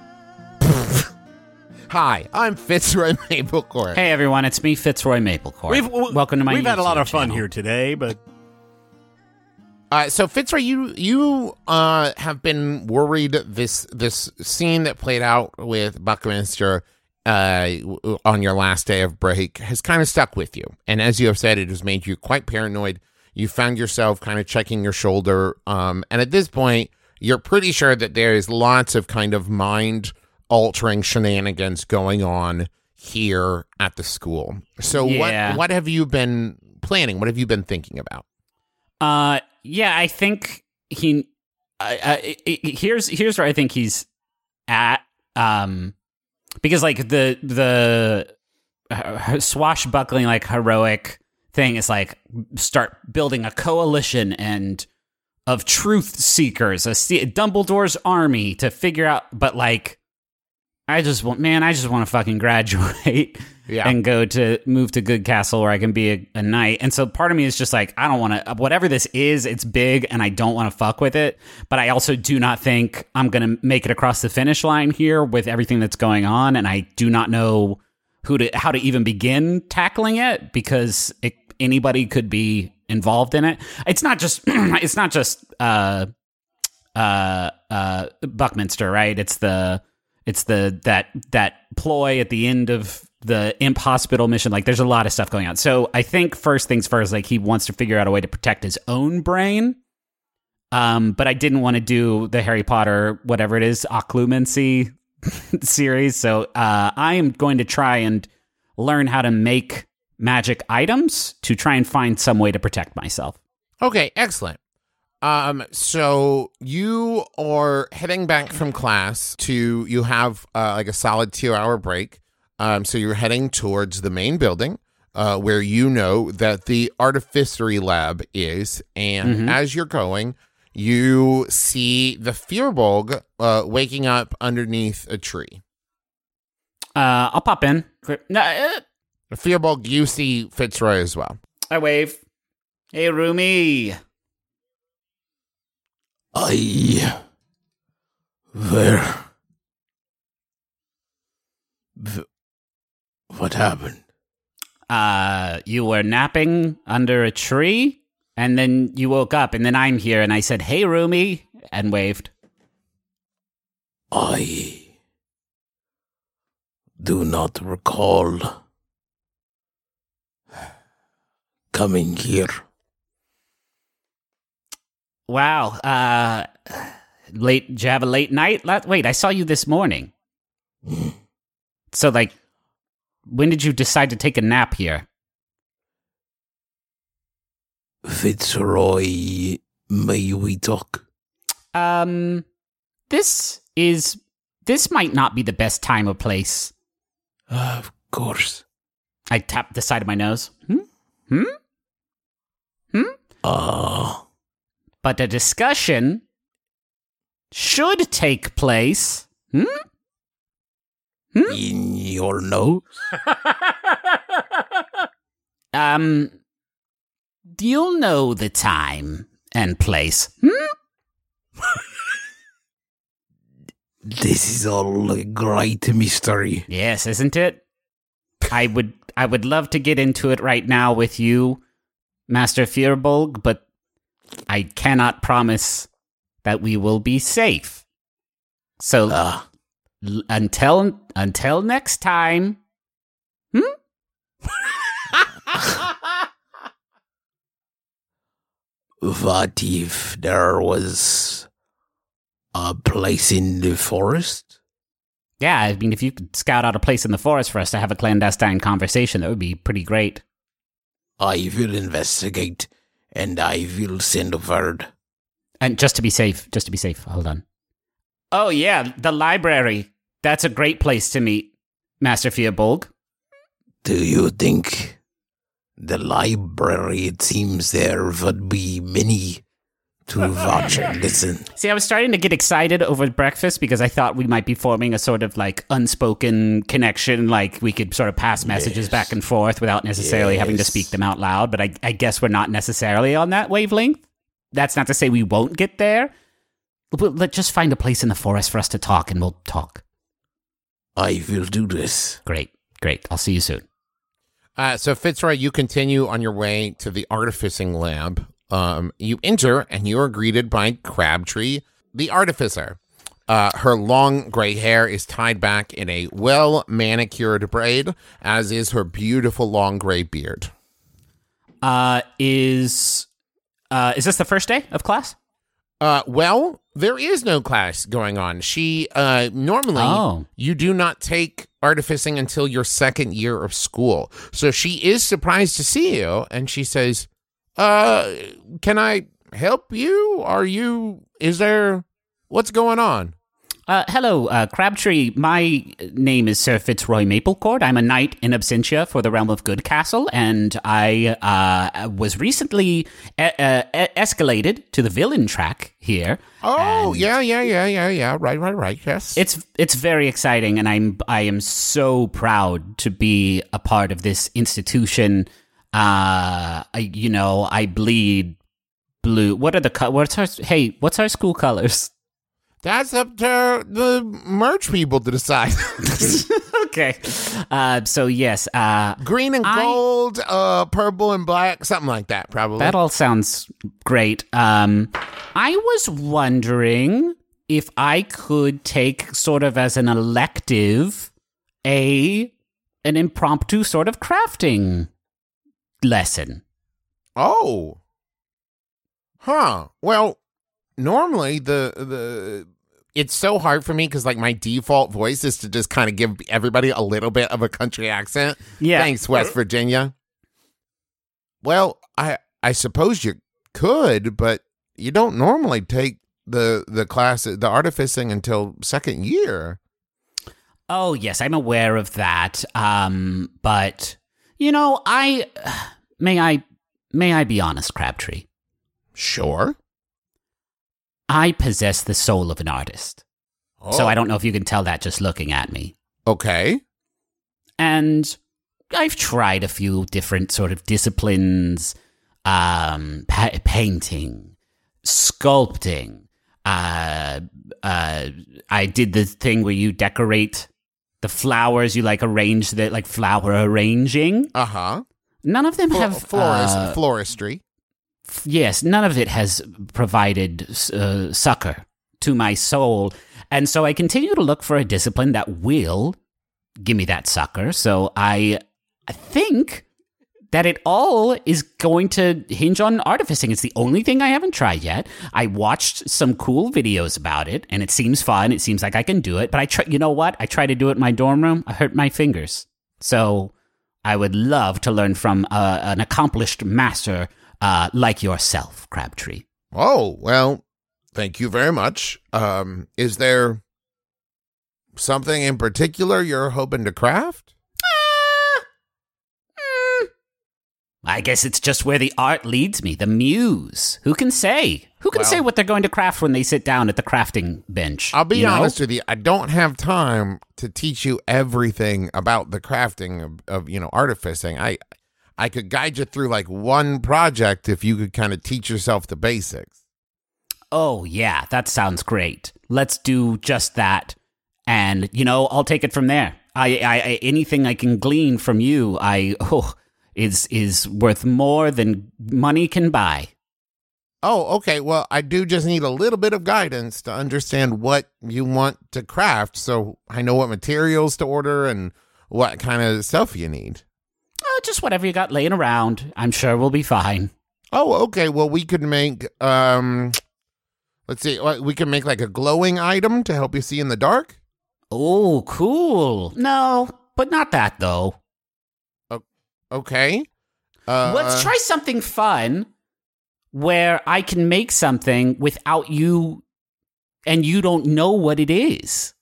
S1: Hi, I'm Fitzroy Maplecourt.
S2: Hey, everyone. It's me, Fitzroy Maplecourt.
S4: We've, w-
S2: Welcome to my
S4: We've had a lot
S2: YouTube
S4: of fun
S2: channel.
S4: here today, but
S1: Uh, so Fitzroy, you you uh have been worried this this scene that played out with Buckminster uh w- on your last day of break has kind of stuck with you, and as you have said, it has made you quite paranoid. You found yourself kind of checking your shoulder, um, and at this point, you're pretty sure that there is lots of kind of mind altering shenanigans going on here at the school. So
S2: Yeah.
S1: what what have you been planning? What have you been thinking about?
S2: Uh, yeah, I think he. I I I here's here's where I think he's at. Um, because like the the uh, swashbuckling like heroic thing is like start building a coalition and of truth seekers, a se- Dumbledore's army to figure out. But like, I just want, man, I just want to fucking graduate.
S1: Yeah.
S2: And go to move to Good Castle where I can be a, a knight. And so part of me is just like, I don't want to, whatever this is, it's big and I don't want to fuck with it. But I also do not think I'm going to make it across the finish line here with everything that's going on. And I do not know who to, how to even begin tackling it because it, anybody could be involved in it. It's not just, it's not just, uh, uh, uh, Buckminster, right? It's the, it's the, that, that ploy at the end of the Imp Hospital mission. Like there's a lot of stuff going on. So I think first things first, like he wants to figure out a way to protect his own brain. Um, but I didn't want to do the Harry Potter, whatever it is, occlumency series. So uh, I am going to try and learn how to make magic items to try and find some way to protect myself.
S1: Okay, excellent. Um, so you are heading back from class to, you have uh, like a solid two hour break. Um, so you're heading towards the main building, uh, where you know that the artificery lab is. And
S2: Mhm.
S1: as you're going, you see the Firbolg uh, waking up underneath a tree.
S2: Uh, I'll pop in. No, uh,
S1: The Firbolg, you see Fitzroy as well.
S2: I wave. Hey, Rumi.
S3: I. Where? V- What happened?
S2: Uh, you were napping under a tree, and then you woke up, and then I'm here, and I said, "Hey, Rumi," and waved.
S3: I do not recall coming here.
S2: Wow. Uh, late. Did you have a late night? La- Wait, I saw you this morning. So, like, when did you decide to take a nap here?
S3: Fitzroy, may we talk?
S2: Um, this is this might not be the best time or place.
S3: Of course.
S2: I tapped the side of my nose. Hmm? Hmm? Hmm?
S3: Ah,
S2: But a discussion should take place. Hmm?
S3: in your nose?
S2: Um, you'll know the time and place. Hmm?
S3: This is all a great mystery.
S2: Yes, isn't it? I would I would love to get into it right now with you, Master Firbolg, but I cannot promise that we will be safe. So
S3: Ah,
S2: L- until until next time. Hmm?
S1: What if there was a place in the forest?
S2: Yeah, I mean, if you could scout out a place in the forest for us to have a clandestine conversation, that would be pretty great.
S1: I will investigate, and I will send a word.
S2: And just to be safe, just to be safe, hold on. Oh, yeah, the library. That's a great place to meet, Master Fearbolg.
S1: Do you think the library, it seems there would be many to watch and listen?
S2: See, I was starting to get excited over breakfast because I thought we might be forming a sort of like unspoken connection, like we could sort of pass messages
S1: Yes.
S2: back and forth without necessarily having to
S1: Yes.
S2: speak them out loud. But I, I guess we're not necessarily on that wavelength. That's not to say we won't get there. But let's just find a place in the forest for us to talk, and we'll talk.
S1: I will do this.
S2: Great, great. I'll see you soon.
S1: Uh, so, Fitzroy, you continue on your way to the artificing lab. Um, you enter, and you are greeted by Crabtree, the artificer. Uh, her long gray hair is tied back in a well-manicured braid, as is her beautiful long gray beard.
S2: Uh, is uh, is this the first day of class?
S1: Uh, well, there is no class going on. She, uh, normally,
S2: Oh.
S1: you do not take artificing until your second year of school. So she is surprised to see you, and she says, uh, can I help you? Are you, is there, what's going on?
S2: Uh, hello, uh, Crabtree. My name is Sir Fitzroy Maplecourt. I'm a knight in absentia for the realm of Goodcastle, and I uh, was recently e- uh, e- escalated to the villain track here.
S1: Oh,
S2: And
S1: yeah, yeah, yeah, yeah, yeah. Right, right, right. Yes.
S2: It's it's very exciting, and I'm I am so proud to be a part of this institution. Uh, I, you know, I bleed blue. What are the co- what's our hey? What's our school colors?
S1: That's up to the merch people to decide.
S2: Okay. Uh, so yes, uh,
S1: Green and
S2: I-
S1: gold, uh, purple and black, something like that, probably.
S2: that all sounds great. Um, I was wondering if I could take sort of as an elective a an impromptu sort of crafting lesson.
S1: Oh. Huh. Well, normally the the it's so hard for me because like my default voice is to just kind of give everybody a little bit of a country accent.
S2: Yeah.
S1: Thanks, West Virginia. Well, I I suppose you could, but you don't normally take the the class the artificing until second year.
S2: Oh, yes, I'm aware of that. Um, but you know, I may I may I be honest, Crabtree.
S1: Sure.
S2: I possess the soul of an artist.
S1: Oh,
S2: So I don't know if you can tell that just looking at me.
S1: Okay.
S2: And I've tried a few different sort of disciplines, um, pa- painting, sculpting. Uh, uh, I did the thing where you decorate the flowers, you like arrange the, like flower arranging.
S1: Uh-huh.
S2: None of them
S1: Fl-
S2: have,
S1: florist,
S2: uh,
S1: floristry.
S2: f- yes, none of it has provided uh, succor to my soul. And so I continue to look for a discipline that will give me that succor. So I, I think that it all is going to hinge on artificing. It's the only thing I haven't tried yet. I watched some cool videos about it, and it seems fun. It seems like I can do it. But I try, you know what? I tried to do it in my dorm room. I hurt my fingers. So I would love to learn from uh, an accomplished master uh, like yourself, Crabtree.
S1: Oh, well, thank you very much. Um, is there something in particular you're hoping to craft?
S2: I guess it's just where the art leads me, the muse. Who can say? Who can
S1: Well-
S2: say what they're going to craft when they sit down at the crafting bench?
S1: I'll be
S2: you know?
S1: honest with you. I don't have time to teach you everything about the crafting of, of you know, artificing. I I could guide you through like one project if you could kind of teach yourself the basics.
S2: Oh, yeah, that sounds great. Let's do just that. And, you know, I'll take it from there. I, I, I anything I can glean from you, I, oh, is, is worth more than money can buy.
S1: Oh, okay. Well, I do just need a little bit of guidance to understand what you want to craft, so I know what materials to order and what kind of stuff you need.
S2: Oh, just whatever you got laying around. I'm sure we'll be fine.
S1: Oh, okay. Well, we could make, um, let's see, uh, we could make like a glowing item to help you see in the dark.
S2: Oh, cool. No, but not that, though.
S1: Okay. Uh,
S2: Let's try something fun where I can make something without you, and you don't know what it is.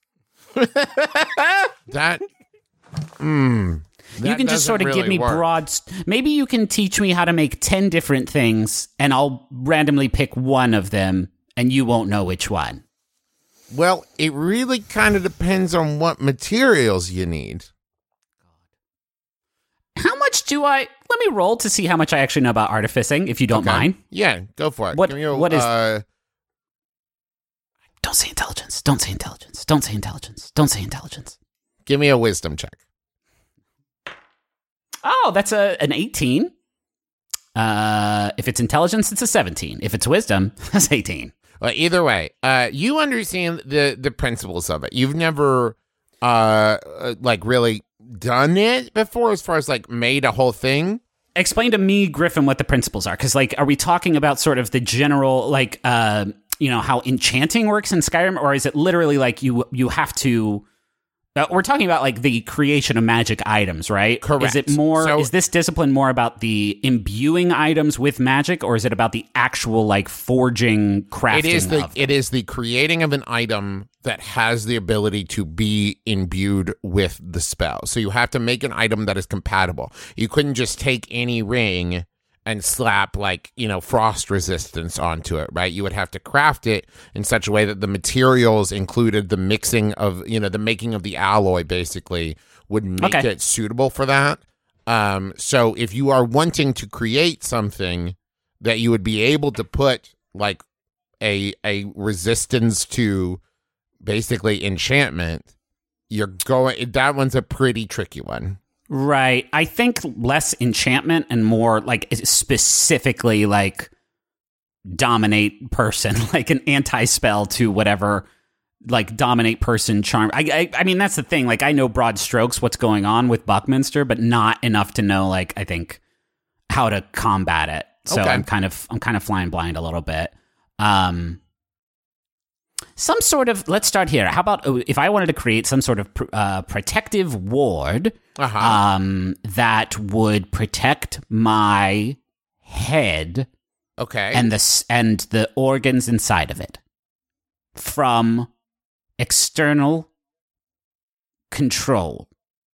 S1: that, hmm.
S2: You can just sort of
S1: really
S2: give me
S1: work.
S2: broad... St- Maybe you can teach me how to make ten different things, and I'll randomly pick one of them, and you won't know which one.
S1: Well, it really kind of depends on what materials you need.
S2: How much do I... Let me roll to see how much I actually know about artificing, if you don't
S1: Okay.
S2: mind.
S1: Yeah, go for it.
S2: What-
S1: Give me a,
S2: what is-
S1: Uh,
S2: Don't say intelligence. Don't say intelligence. Don't say intelligence. Don't say intelligence.
S1: give me a wisdom check.
S2: Oh, that's a an eighteen. Uh, if it's intelligence, it's a seventeen. If it's wisdom, that's eighteen.
S1: Well, either way, uh, you understand the the principles of it. You've never, uh, uh, like really done it before, as far as like made a whole thing.
S2: Explain to me, Griffin, what the principles are. Because, like, are we talking about sort of the general, like, uh, you know, how enchanting works in Skyrim, or is it literally like you you have to? Uh, we're talking about like the creation of magic items, right?
S1: Correct.
S2: Is it more?
S1: So-
S2: is this discipline more about the imbuing items with magic, or is it about the actual like forging, crafting?
S1: It is the
S2: of them?
S1: it is the creating of an item that has the ability to be imbued with the spell. So you have to make an item that is compatible. You couldn't just take any ring and slap like, you know, frost resistance onto it, right? You would have to craft it in such a way that the materials included the mixing of, you know, the making of the alloy basically would make
S2: Okay.
S1: it suitable for that. Um, so if you are wanting to create something that you would be able to put like a a resistance to basically enchantment, you're going that one's a pretty tricky one.
S2: Right. I think less enchantment and more like specifically like dominate person, like an anti-spell to whatever, like dominate person charm. I, I I mean, that's the thing. Like, I know broad strokes what's going on with Buckminster, but not enough to know, like, I think how to combat it. So
S1: Okay.
S2: I'm kind of I'm kind of flying blind a little bit. Um, some sort of, let's start here. How about uh, if I wanted to create some sort of pr- uh, protective ward
S1: Uh-huh.
S2: um, that would protect my head
S1: Okay.
S2: and the s- and the organs inside of it from external control.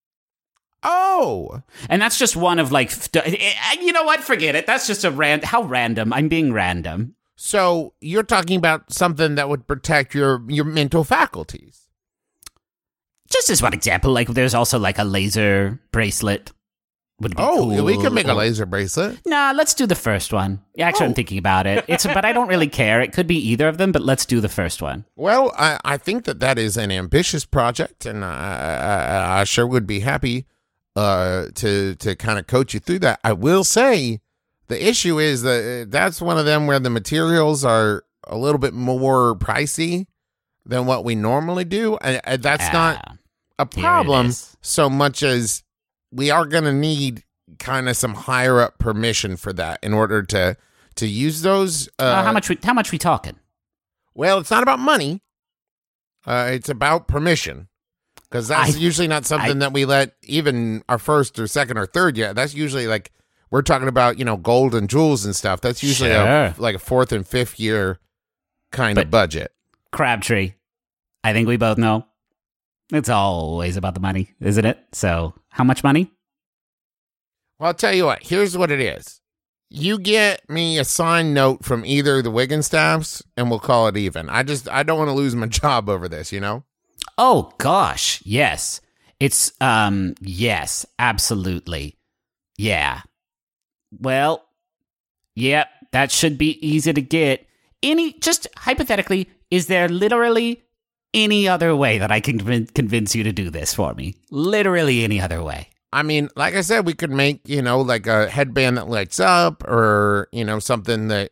S1: oh,
S2: And that's just one of like, f- you know what? Forget it. That's just a rand. How random? I'm being random.
S1: so you're talking about something that would protect your your mental faculties.
S2: Just as one example, like there's also like a laser bracelet. Would be
S1: Oh,
S2: cool.
S1: we can make a
S2: Or-
S1: laser bracelet.
S2: Nah, let's do the first one. Yeah, actually,
S1: Oh.
S2: I'm thinking about it. It's, but I don't really care. It could be either of them, but let's do the first one.
S1: Well, I, I think that that is an ambitious project, and I, I, I sure would be happy uh, to to kind of coach you through that. I will say the issue is that that's one of them where the materials are a little bit more pricey than what we normally do, and, and that's not
S2: Ah,
S1: a
S2: here it
S1: problem
S2: is.
S1: so much as we are going to need kind of some higher up permission for that in order to to use those. Uh,
S2: Uh, how much? We, how much we talking?
S1: Well, it's not about money. Uh, it's about permission. Because that's
S2: I-
S1: usually not something
S2: I-
S1: that we let even our first or second or third yet. That's usually like, we're talking about, you know, gold and jewels and stuff. That's usually a,
S2: Sure.
S1: like a fourth and fifth year kind
S2: But-
S1: of budget.
S2: Crabtree. I think we both know it's always about the money, isn't it? So, how much money?
S1: Well, I'll tell you what. Here's what it is. You get me a signed note from either of the Wigginstaffs, and we'll call it even. I just, I don't want to lose my job over this, you know?
S2: Oh gosh, yes. It's um yes, absolutely. Yeah. Well, yep, that should be easy to get. Any just hypothetically, is there literally any other way that I can convin- convince you to do this for me? Literally any other way.
S1: I mean, like I said, we could make, you know, like a headband that lights up or, you know, something that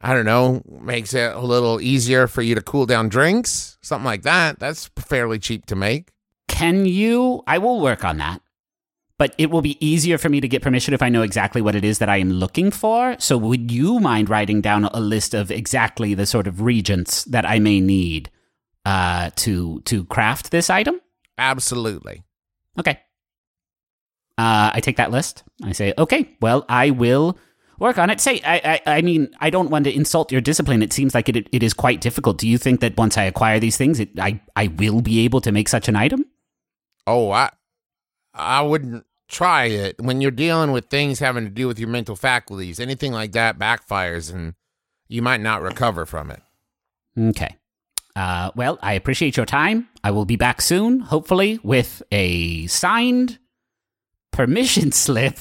S1: I don't know, makes it a little easier for you to cool down drinks, something like that. That's fairly cheap to make.
S2: Can you? I will work on that. But it will be easier for me to get permission if I know exactly what it is that I am looking for. So would you mind writing down a list of exactly the sort of reagents that I may need uh, to to craft this item?
S1: Absolutely.
S2: Okay. Uh, I take that list. I say, okay, well, I will work on it. Say, I, I, I mean, I don't want to insult your discipline. It seems like it, it is quite difficult. Do you think that once I acquire these things, it, I, I will be able to make such an item?
S1: Oh, I, I wouldn't try it. When you're dealing with things having to do with your mental faculties, anything like that backfires, and you might not recover from it.
S2: Okay. Uh, well, I appreciate your time. I will be back soon, hopefully, with a signed permission slip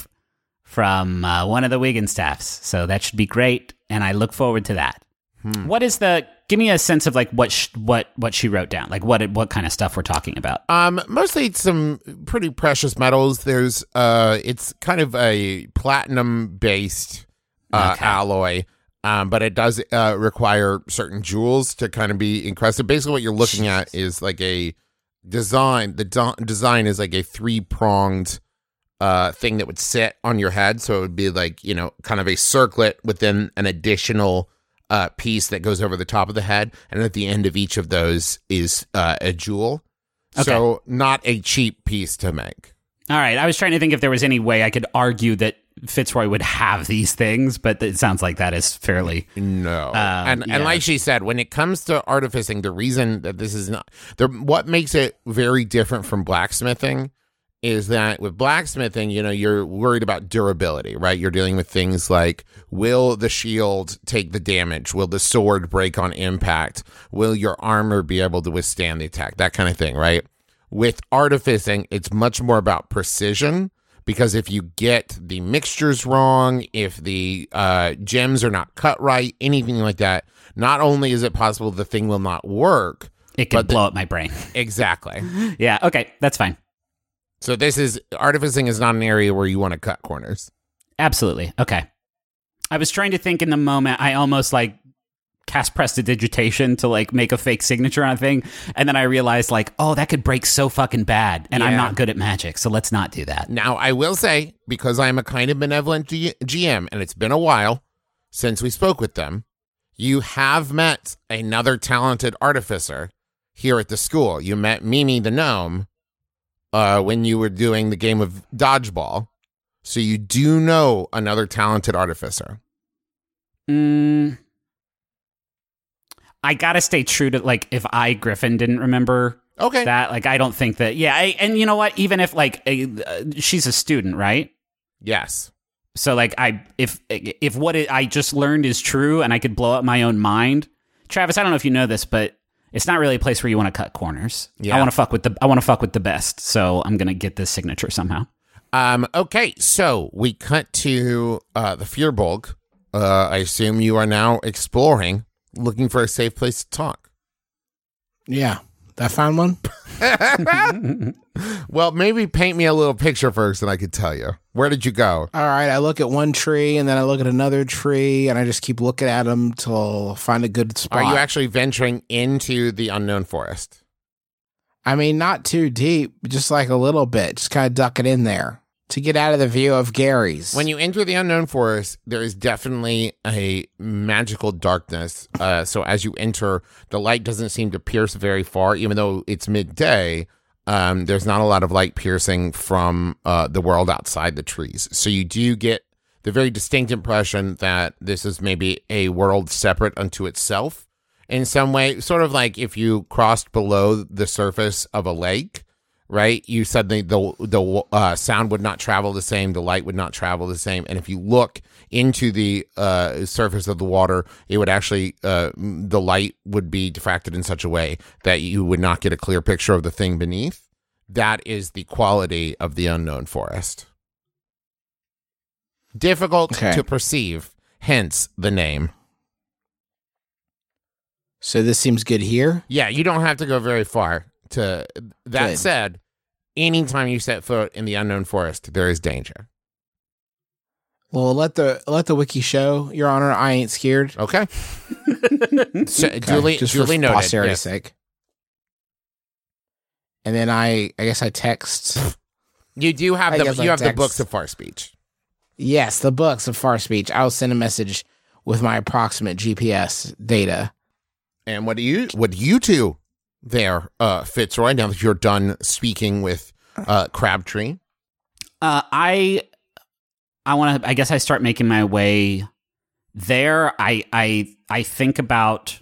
S2: from uh, one of the Wiggin staffs. So that should be great, and I look forward to that. Hmm. What is the? Give me a sense of like what sh- what what she wrote down, like what what kind of stuff we're talking about.
S1: Um, mostly some pretty precious metals. There's uh, it's kind of a platinum based uh,
S2: Okay.
S1: alloy. Um, but it does uh, require certain jewels to kind of be encrusted. Basically, what you're looking at is like a design. The do- design is like a three pronged uh, thing that would sit on your head. So it would be like, you know, kind of a circlet within an additional uh, piece that goes over the top of the head. And at the end of each of those is uh, a jewel.
S2: Okay.
S1: So not a cheap piece to make.
S2: All right. I was trying to think if there was any way I could argue that Fitzroy would have these things, but it sounds like that is fairly
S1: no.
S2: Um,
S1: and
S2: yeah.
S1: and like she said, when it comes to artificing, the reason that this is not the what makes it very different from blacksmithing is that with blacksmithing, you know, you're worried about durability, right? You're dealing with things like, will the shield take the damage? Will the sword break on impact? Will your armor be able to withstand the attack? That kind of thing, right? With artificing, it's much more about precision. Because if you get the mixtures wrong, if the uh, gems are not cut right, anything like that, not only is it possible the thing will not work,
S2: it could
S1: but
S2: blow
S1: the-
S2: up my brain.
S1: Exactly.
S2: Yeah. Okay. That's fine.
S1: So this is, artificing is not an area where you want to cut corners.
S2: Absolutely. Okay. I was trying to think in the moment. I almost like cast prestidigitation to like make a fake signature on a thing, and then I realized like, oh, that could break so fucking bad, and I'm
S1: Yeah.
S2: not good at magic, so let's not do that.
S1: Now, I will say, because I am a kind of benevolent G- GM, and it's been a while since we spoke with them, you have met another talented artificer here at the school. You met Mimi the gnome uh, when you were doing the game of dodgeball. So you do know another talented artificer.
S2: Mm, I gotta stay true to like if I Griffin didn't remember
S1: Okay.
S2: that, like I don't think that. Yeah, I, and you know what? Even if like a, uh, she's a student, right?
S1: Yes.
S2: So like I if if what it, I just learned is true and I could blow up my own mind. Travis, I don't know if you know this, but it's not really a place where you want to cut corners.
S1: Yeah.
S2: I want to fuck with the I want to fuck with the best. So I'm going to get this signature somehow.
S1: Um, okay, so we cut to uh, the Feuerbolg. Uh, I assume you are now exploring, looking for a safe place to talk.
S3: Yeah. I found one.
S1: Well, maybe paint me a little picture first and I could tell you. Where did you go?
S3: All right. I look at one tree and then I look at another tree and I just keep looking at them till I find a good spot.
S1: Are you actually venturing into the unknown forest?
S3: I mean, not too deep, just like a little bit. Just kind of duck it in there to get out of the view of Gary's.
S1: When you enter the unknown forest, there is definitely a magical darkness. Uh, so as you enter, the light doesn't seem to pierce very far, even though it's midday. Um, there's not a lot of light piercing from uh, the world outside the trees. So you do get the very distinct impression that this is maybe a world separate unto itself in some way. Sort of like if you crossed below the surface of a lake, right? You suddenly, the the uh, sound would not travel the same, the light would not travel the same. And if you look into the uh, surface of the water, it would actually, uh, the light would be diffracted in such a way that you would not get a clear picture of the thing beneath. That is the quality of the unknown forest. Difficult
S3: Okay.
S1: to perceive, hence the name.
S3: So this seems good here.
S1: Yeah, you don't have to go very far. To that
S3: Good.
S1: said, anytime you set foot in the unknown forest, there is danger.
S3: Well, let the let the wiki show, Your Honor. I ain't scared.
S1: Okay. So,
S3: Okay,
S1: duly,
S3: just
S1: duly
S3: for
S1: noted.
S3: posterity's
S1: Yes.
S3: sake. And then I, I guess I text.
S1: You do have
S3: I
S1: the
S3: guess
S1: you
S3: I
S1: have the
S3: text-
S1: books of far speech.
S3: Yes, the books of far speech. I'll send a message with my approximate G P S data.
S1: And what do you what do you two there, uh, Fitzroy? Now that you're done speaking with uh, Crabtree,
S2: Uh, I I want to. I guess I start making my way there. I I I think about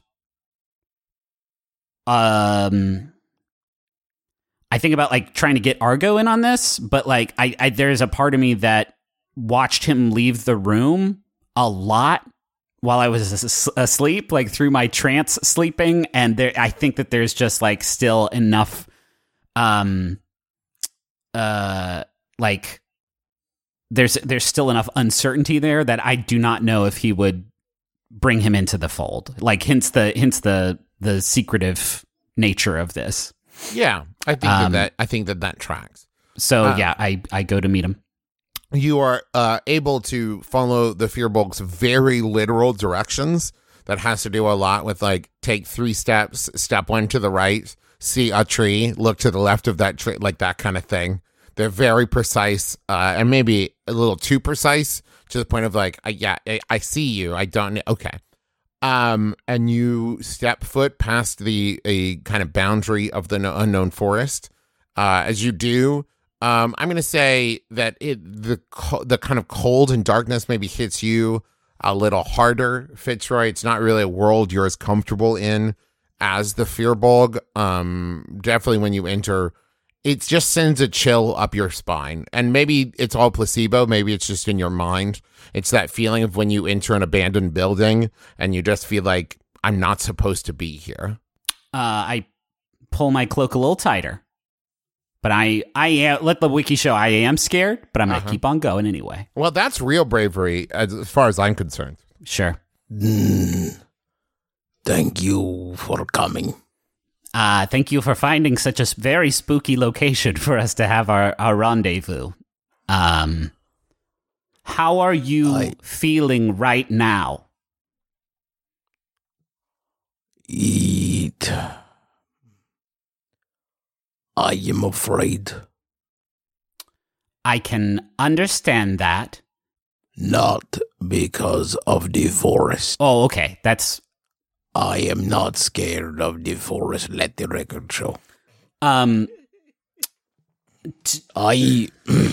S2: um. I think about like trying to get Argo in on this, but like I, I there's a part of me that watched him leave the room a lot while I was as- asleep, like through my trance sleeping, and there I think that there's just like still enough um uh like there's there's still enough uncertainty there that I do not know if he would bring him into the fold. Like hence the hence the the secretive nature of this.
S1: yeah, I think
S2: Um,
S1: that, that I think that that tracks.
S2: So
S1: Uh,
S2: yeah, I, I go to meet him.
S1: You are uh, able to follow the Fearbulk's very literal directions. That has to do a lot with like take three steps, step one to the right, see a tree, look to the left of that tree, like that kind of thing. They're very precise, uh, and maybe a little too precise to the point of like, I, yeah, I, I see you. I don't. Okay. Um, and you step foot past the a kind of boundary of the no- unknown forest. Uh, as you do, um, I'm going to say that it the co- the kind of cold and darkness maybe hits you a little harder, Fitzroy. It's not really a world you're as comfortable in as the Fearbulk. Um, definitely when you enter, it just sends a chill up your spine. And maybe it's all placebo. Maybe it's just in your mind. It's that feeling of when you enter an abandoned building and you just feel like, I'm not supposed to be here.
S2: Uh, I pull my cloak a little tighter, but I I am, let the wiki show I am scared, but I'm gonna
S1: Uh-huh.
S2: keep on going anyway.
S1: Well, that's real bravery as, as far as I'm concerned.
S2: Sure.
S3: Mm, thank you for coming.
S2: Uh, thank you for finding such a s- very spooky location for us to have our, our rendezvous. Um, how are you
S3: I-
S2: feeling right now?
S3: Eat. I am afraid.
S2: I can understand that.
S3: Not because of the forest.
S2: Oh, okay. That's
S3: I am not scared of the forest. Let the record show.
S2: um.
S3: I.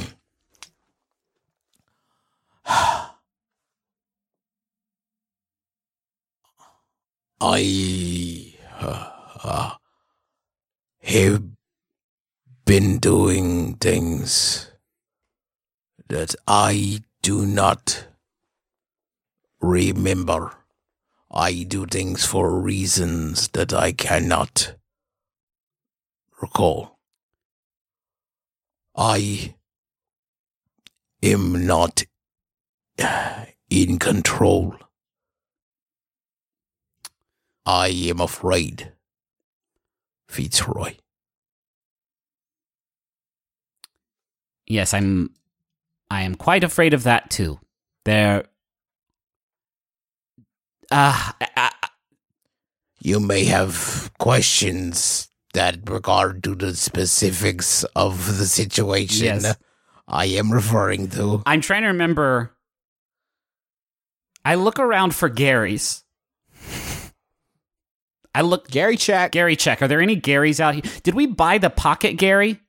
S3: I uh, uh, have been doing things that I do not remember. I do things for reasons that I cannot recall. I am not in control. I am afraid, Fitzroy.
S2: Yes, I'm. I am quite afraid of that too. There. Uh, I,
S3: You may have questions that regard to the specifics of the situation
S2: Yes.
S3: I am referring to.
S2: I'm trying to remember. I look around for Gary's. I look
S3: Gary check.
S2: Gary check. Are there any Garys out here? Did we buy the pocket Gary?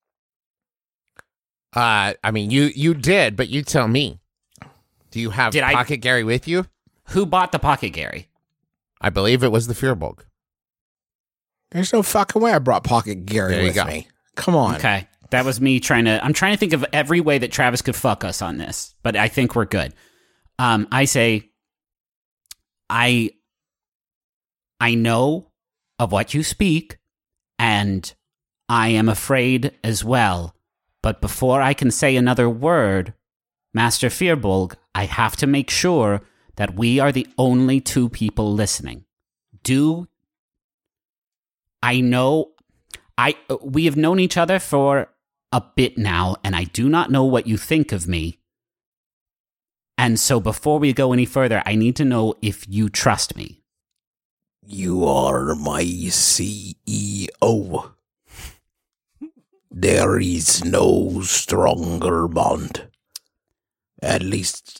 S1: Uh, I mean, you you did, but you tell me. Do you have
S2: Did I-
S1: Pocket Gary with you?
S2: Who bought the pocket Gary?
S1: I believe it was the Fearbulk.
S3: There's no fucking way I brought Pocket Gary
S1: There you
S3: with
S1: go.
S3: me. Come on.
S2: Okay, that was me trying to. I'm trying to think of every way that Travis could fuck us on this, but I think we're good. Um, I say, I, I know of what you speak, and I am afraid as well. But before I can say another word, Master Fearbulk, I have to make sure that we are the only two people listening. Do I know I we have known each other for a bit now, and I do not know what you think of me. And so before we go any further, I need to know if you trust me.
S3: You are my C E O. There is no stronger bond. At least,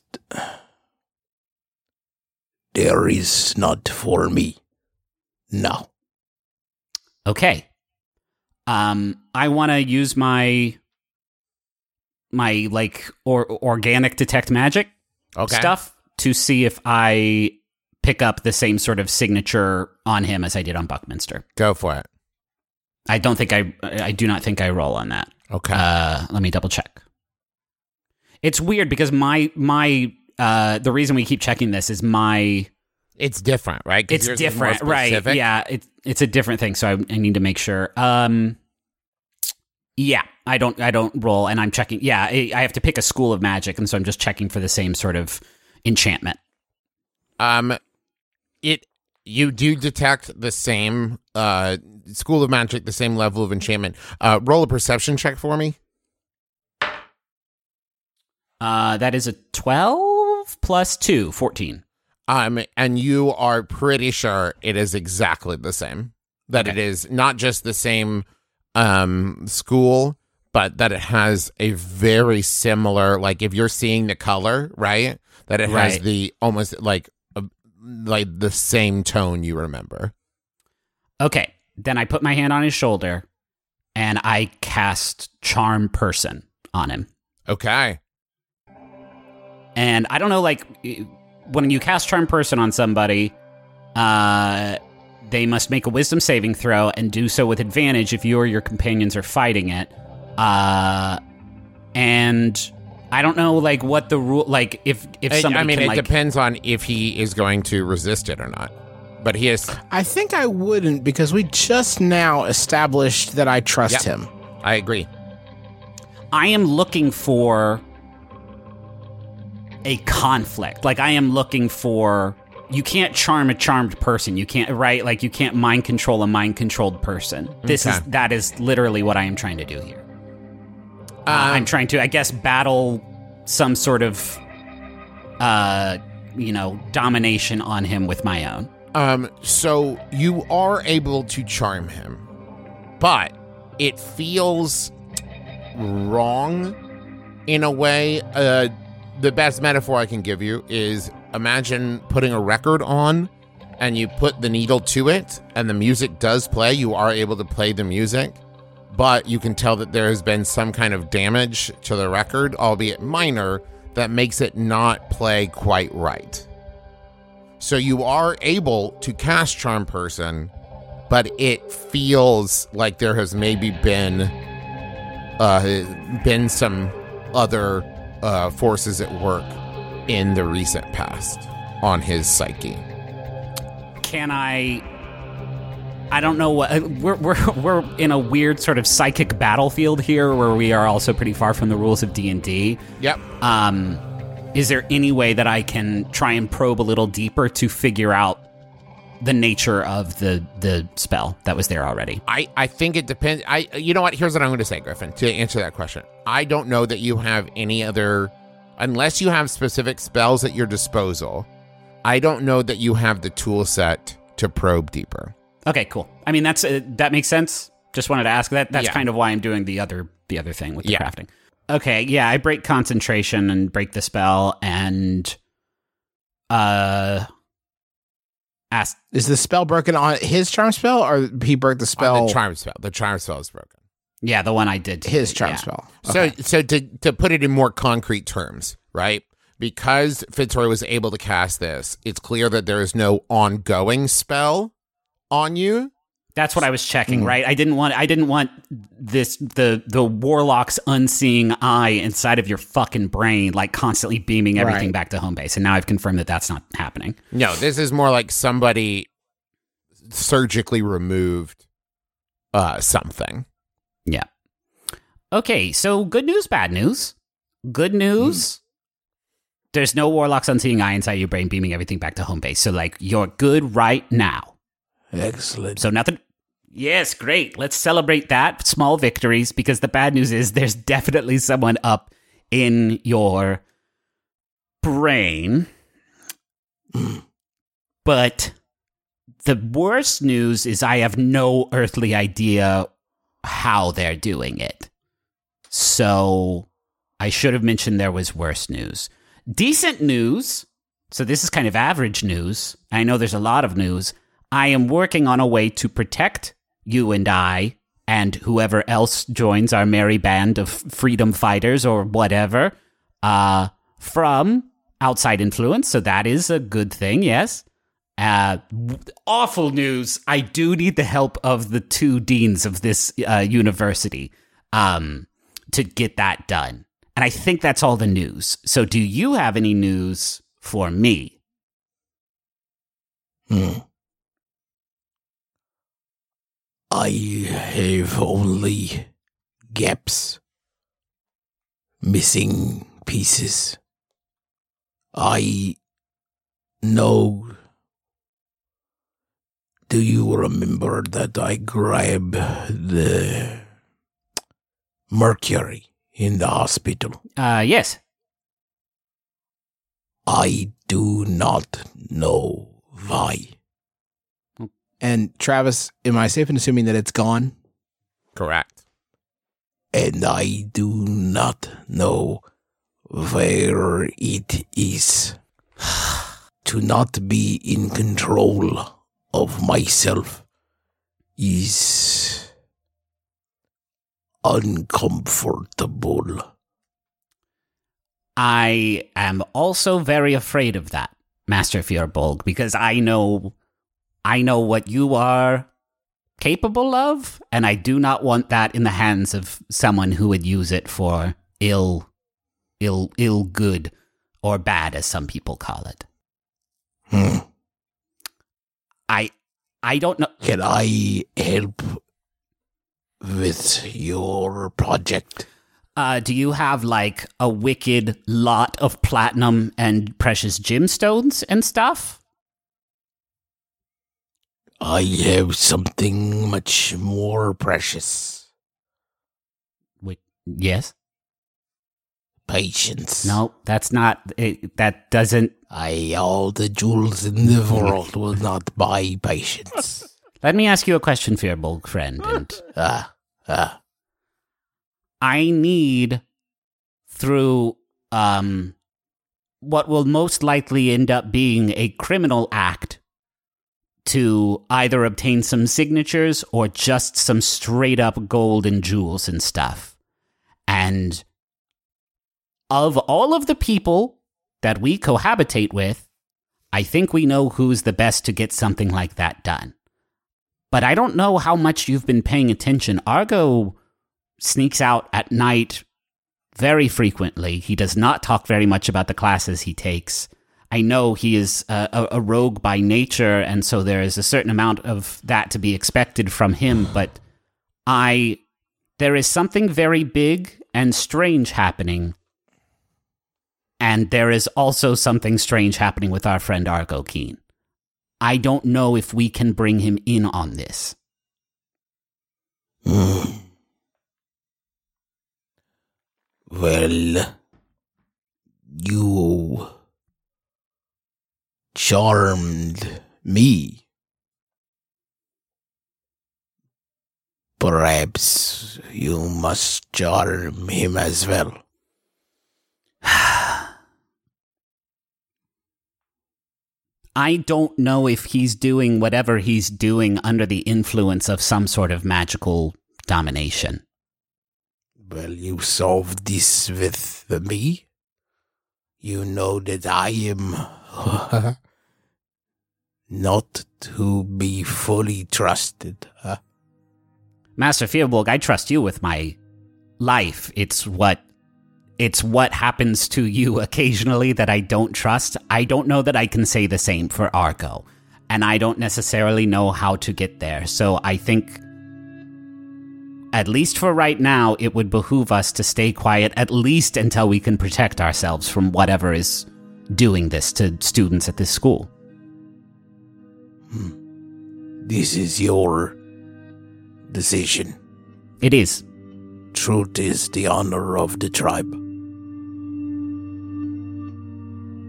S3: there is not for me. No.
S2: Okay. Um, I want to use my my like or organic detect magic
S1: Okay.
S2: stuff to see if I pick up the same sort of signature on him as I did on Buckminster.
S1: Go for it.
S2: I don't think I I do not think I roll on that.
S1: Okay.
S2: Uh, let me double check. It's weird because my my uh, the reason we keep checking this is my
S1: it's different, right? 'Cause
S2: it's
S1: yours is more
S2: different, right?
S1: specific.
S2: Yeah, it's it's a different thing, so I, I need to make sure. Um, yeah, I don't I don't roll, and I'm checking. Yeah, I, I have to pick a school of magic, and so I'm just checking for the same sort of enchantment.
S1: Um, it you do detect the same uh school of magic, the same level of enchantment. Uh, roll a perception check for me.
S2: Uh, that is a twelve plus two, fourteen.
S1: Um, and you are pretty sure it is exactly the same. That
S2: Okay.
S1: it is not just the same um school, but that it has a very similar, like if you're seeing the color, right? That it has
S2: Right.
S1: the almost like a, like the same tone you remember.
S2: Okay, then I put my hand on his shoulder, and I cast Charm Person on him.
S1: Okay.
S2: And I don't know, like, when you cast Charm Person on somebody, uh, they must make a Wisdom saving throw and do so with advantage if you or your companions are fighting it. Uh, and I don't know, like, what the rule, like, if if
S1: It-
S2: somebody
S1: I mean,
S2: can,
S1: it
S2: like,
S1: depends on if he is going to resist it or not. But he is.
S3: I think I wouldn't because we just now established that I trust
S1: Yep.
S3: him.
S1: I agree.
S2: I am looking for a conflict. Like, I am looking for... You can't charm a charmed person. You can't, right? Like, you can't mind control a mind-controlled person. This
S1: Okay.
S2: is... That is literally what I am trying to do here. Uh,
S1: Um,
S2: I'm trying to, I guess, battle some sort of, uh, you know, domination on him with my own.
S1: Um, so you are able to charm him, but it feels wrong in a way. Uh, the best metaphor I can give you is imagine putting a record on and you put the needle to it and the music does play. You are able to play the music, but you can tell that there has been some kind of damage to the record, albeit minor, that makes it not play quite right. So you are able to cast Charm Person, but it feels like there has maybe been uh, been some other uh, forces at work in the recent past on his psyche.
S2: Can I... I don't know what... We're, we're, we're in a weird sort of psychic battlefield here where we are also pretty far from the rules of D and D.
S1: Yep.
S2: Um... Is there any way that I can try and probe a little deeper to figure out the nature of the the spell that was there already?
S1: I, I think it depends. I you know what? Here's what I'm going to say, Griffin, to answer that question. I don't know that you have any other, unless you have specific spells at your disposal. I don't know that you have the tool set to probe deeper.
S2: Okay, cool. I mean, that's uh, that makes sense. Just wanted to ask that. That's
S1: Yeah.
S2: kind of why I'm doing the other the other thing with the
S1: Yeah.
S2: crafting. Okay, yeah, I break concentration and break the spell and uh ask
S3: Is the spell broken on his charm spell, or he broke the spell?
S1: On the charm spell. The charm spell is broken.
S2: yeah, the one I did.
S3: his charm
S2: yeah.
S3: spell.
S1: So,
S3: Okay.
S1: so to to put it in more concrete terms, right? Because Fitzroy was able to cast this, it's clear that there is no ongoing spell on you.
S2: That's what I was checking,
S3: Mm.
S2: right? I didn't want I didn't want this the the warlock's unseeing eye inside of your fucking brain like constantly beaming everything
S3: Right.
S2: back to home base. And now I've confirmed that that's not happening.
S1: No, this is more like somebody surgically removed uh, something.
S2: Yeah. Okay, so good news, bad news. Good news. There's no warlock's unseeing eye inside your brain beaming everything back to home base. So like you're good right now.
S3: Excellent.
S2: So nothing. Yes, great. Let's celebrate that. Small victories, because the bad news is there's definitely someone up in your brain. But the worst news is I have no earthly idea how they're doing it. So I should have mentioned there was worse news. Decent news. So this is kind of average news. I know there's a lot of news. I am working on a way to protect you and I and whoever else joins our merry band of freedom fighters or whatever uh, from outside influence. So that is a good thing, yes. Uh, awful news. I do need the help of the two deans of this uh, university um, to get that done. And I think that's all the news. So do you have any news for me?
S3: Hmm. I have only gaps, missing pieces. I know. Do you remember that I grabbed the mercury in the hospital?
S2: Uh, yes.
S3: I do not know why. And Travis, am I safe in assuming that it's gone?
S1: Correct.
S3: And I do not know where it is. To not be in control of myself is uncomfortable.
S2: I am also very afraid of that, Master Fjordbolg, because I know I know what you are capable of, and I do not want that in the hands of someone who would use it for ill ill ill good or bad, as some people call it.
S3: Hmm.
S2: I I don't know.
S3: Can I help with your project?
S2: Uh, do you have like a wicked lot of platinum and precious gemstones and stuff?
S3: I have something much more precious.
S2: Wait, yes?
S3: Patience.
S2: No, that's not. It, that doesn't.
S3: I all the jewels in the world will not buy patience.
S2: Let me ask you a question, Fjordbolg friend. And
S3: Ah, ah.
S2: I need, through um, what will most likely end up being a criminal act, to either obtain some signatures or just some straight up gold and jewels and stuff. And of all of the people that we cohabitate with, I think we know who's the best to get something like that done. But I don't know how much you've been paying attention. Argo sneaks out at night very frequently. He does not talk very much about the classes he takes. I know he is a, a rogue by nature, and so there is a certain amount of that to be expected from him, but I... there is something very big and strange happening, and there is also something strange happening with our friend Argo Keen. I don't know if we can bring him in on this.
S3: Mm. Well, you charmed me. Perhaps you must charm him as well.
S2: I don't know if he's doing whatever he's doing under the influence of some sort of magical domination.
S3: Well, you solved this with me. You know that I am not to be fully trusted. Huh?
S2: Master Fjordbolg, I trust you with my life. It's what it's what happens to you occasionally that I don't trust. I don't know that I can say the same for Argo, and I don't necessarily know how to get there. So I think, at least for right now, it would behoove us to stay quiet, at least until we can protect ourselves from whatever is doing this to students at this school.
S3: Hmm. This is your decision.
S2: It is.
S3: Truth is the honor of the tribe.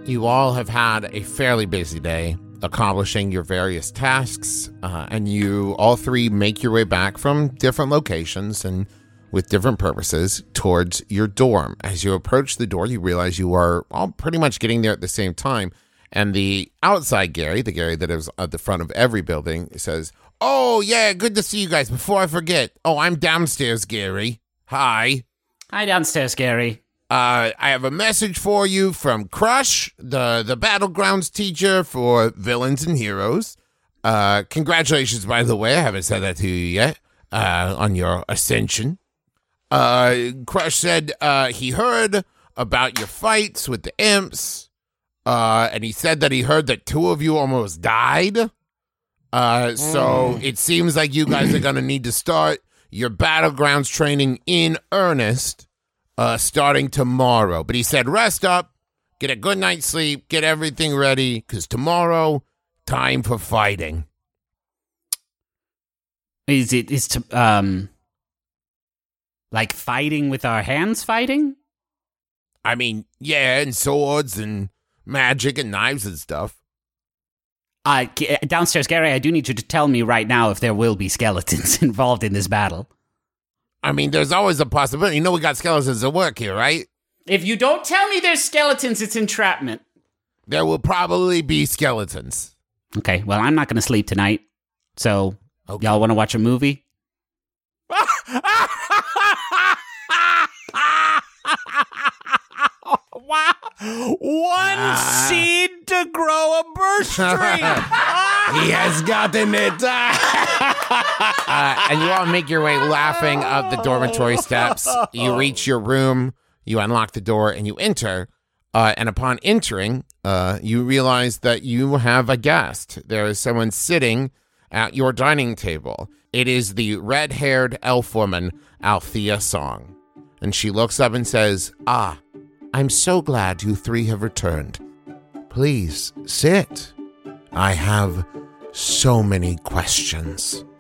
S1: You all have had a fairly busy day accomplishing your various tasks, uh, and you all three make your way back from different locations and with different purposes towards your dorm. As you approach the door, you realize you are all pretty much getting there at the same time, and the outside Gary, the Gary that is at the front of every building, says, "Oh, yeah, good to see you guys. Before I forget, oh, I'm downstairs, Gary. Hi.
S2: Hi, downstairs, Gary.
S1: Uh, I have a message for you from Crush, the, the Battlegrounds teacher for Villains and Heroes. Uh, congratulations, by the way. I haven't said that to you yet, uh, on your ascension. Uh, Crush said, uh, he heard about your fights with the imps, uh, and he said that he heard that two of you almost died. Uh, so it seems like you guys are going to need to start your Battlegrounds training in earnest, uh, starting tomorrow. But he said, rest up, get a good night's sleep, get everything ready, because tomorrow, time for fighting.
S2: Is it, is to, um, like fighting with our hands fighting?
S1: I mean, yeah, and swords and magic and knives and stuff.
S2: Uh, G- downstairs, Gary, I do need you to tell me right now if there will be skeletons involved in this battle.
S1: I mean, there's always a possibility. You know we got skeletons at work here, right?
S2: If you don't tell me there's skeletons, it's entrapment.
S1: There will probably be skeletons.
S2: Okay, well, I'm not going to sleep tonight. So,
S1: Okay.
S2: y'all want to watch a movie?
S4: Wow. One
S1: Ah.
S4: seed to grow a birch tree.
S1: He has gotten it. uh, and you all make your way laughing up the dormitory steps. You reach your room, you unlock the door, and you enter. Uh, and upon entering, uh, you realize that you have a guest. There is someone sitting at your dining table. It is the red-haired elf woman, Althea Song. And she looks up and says, "Ah, I'm so glad you three have returned. Please sit. I have so many questions."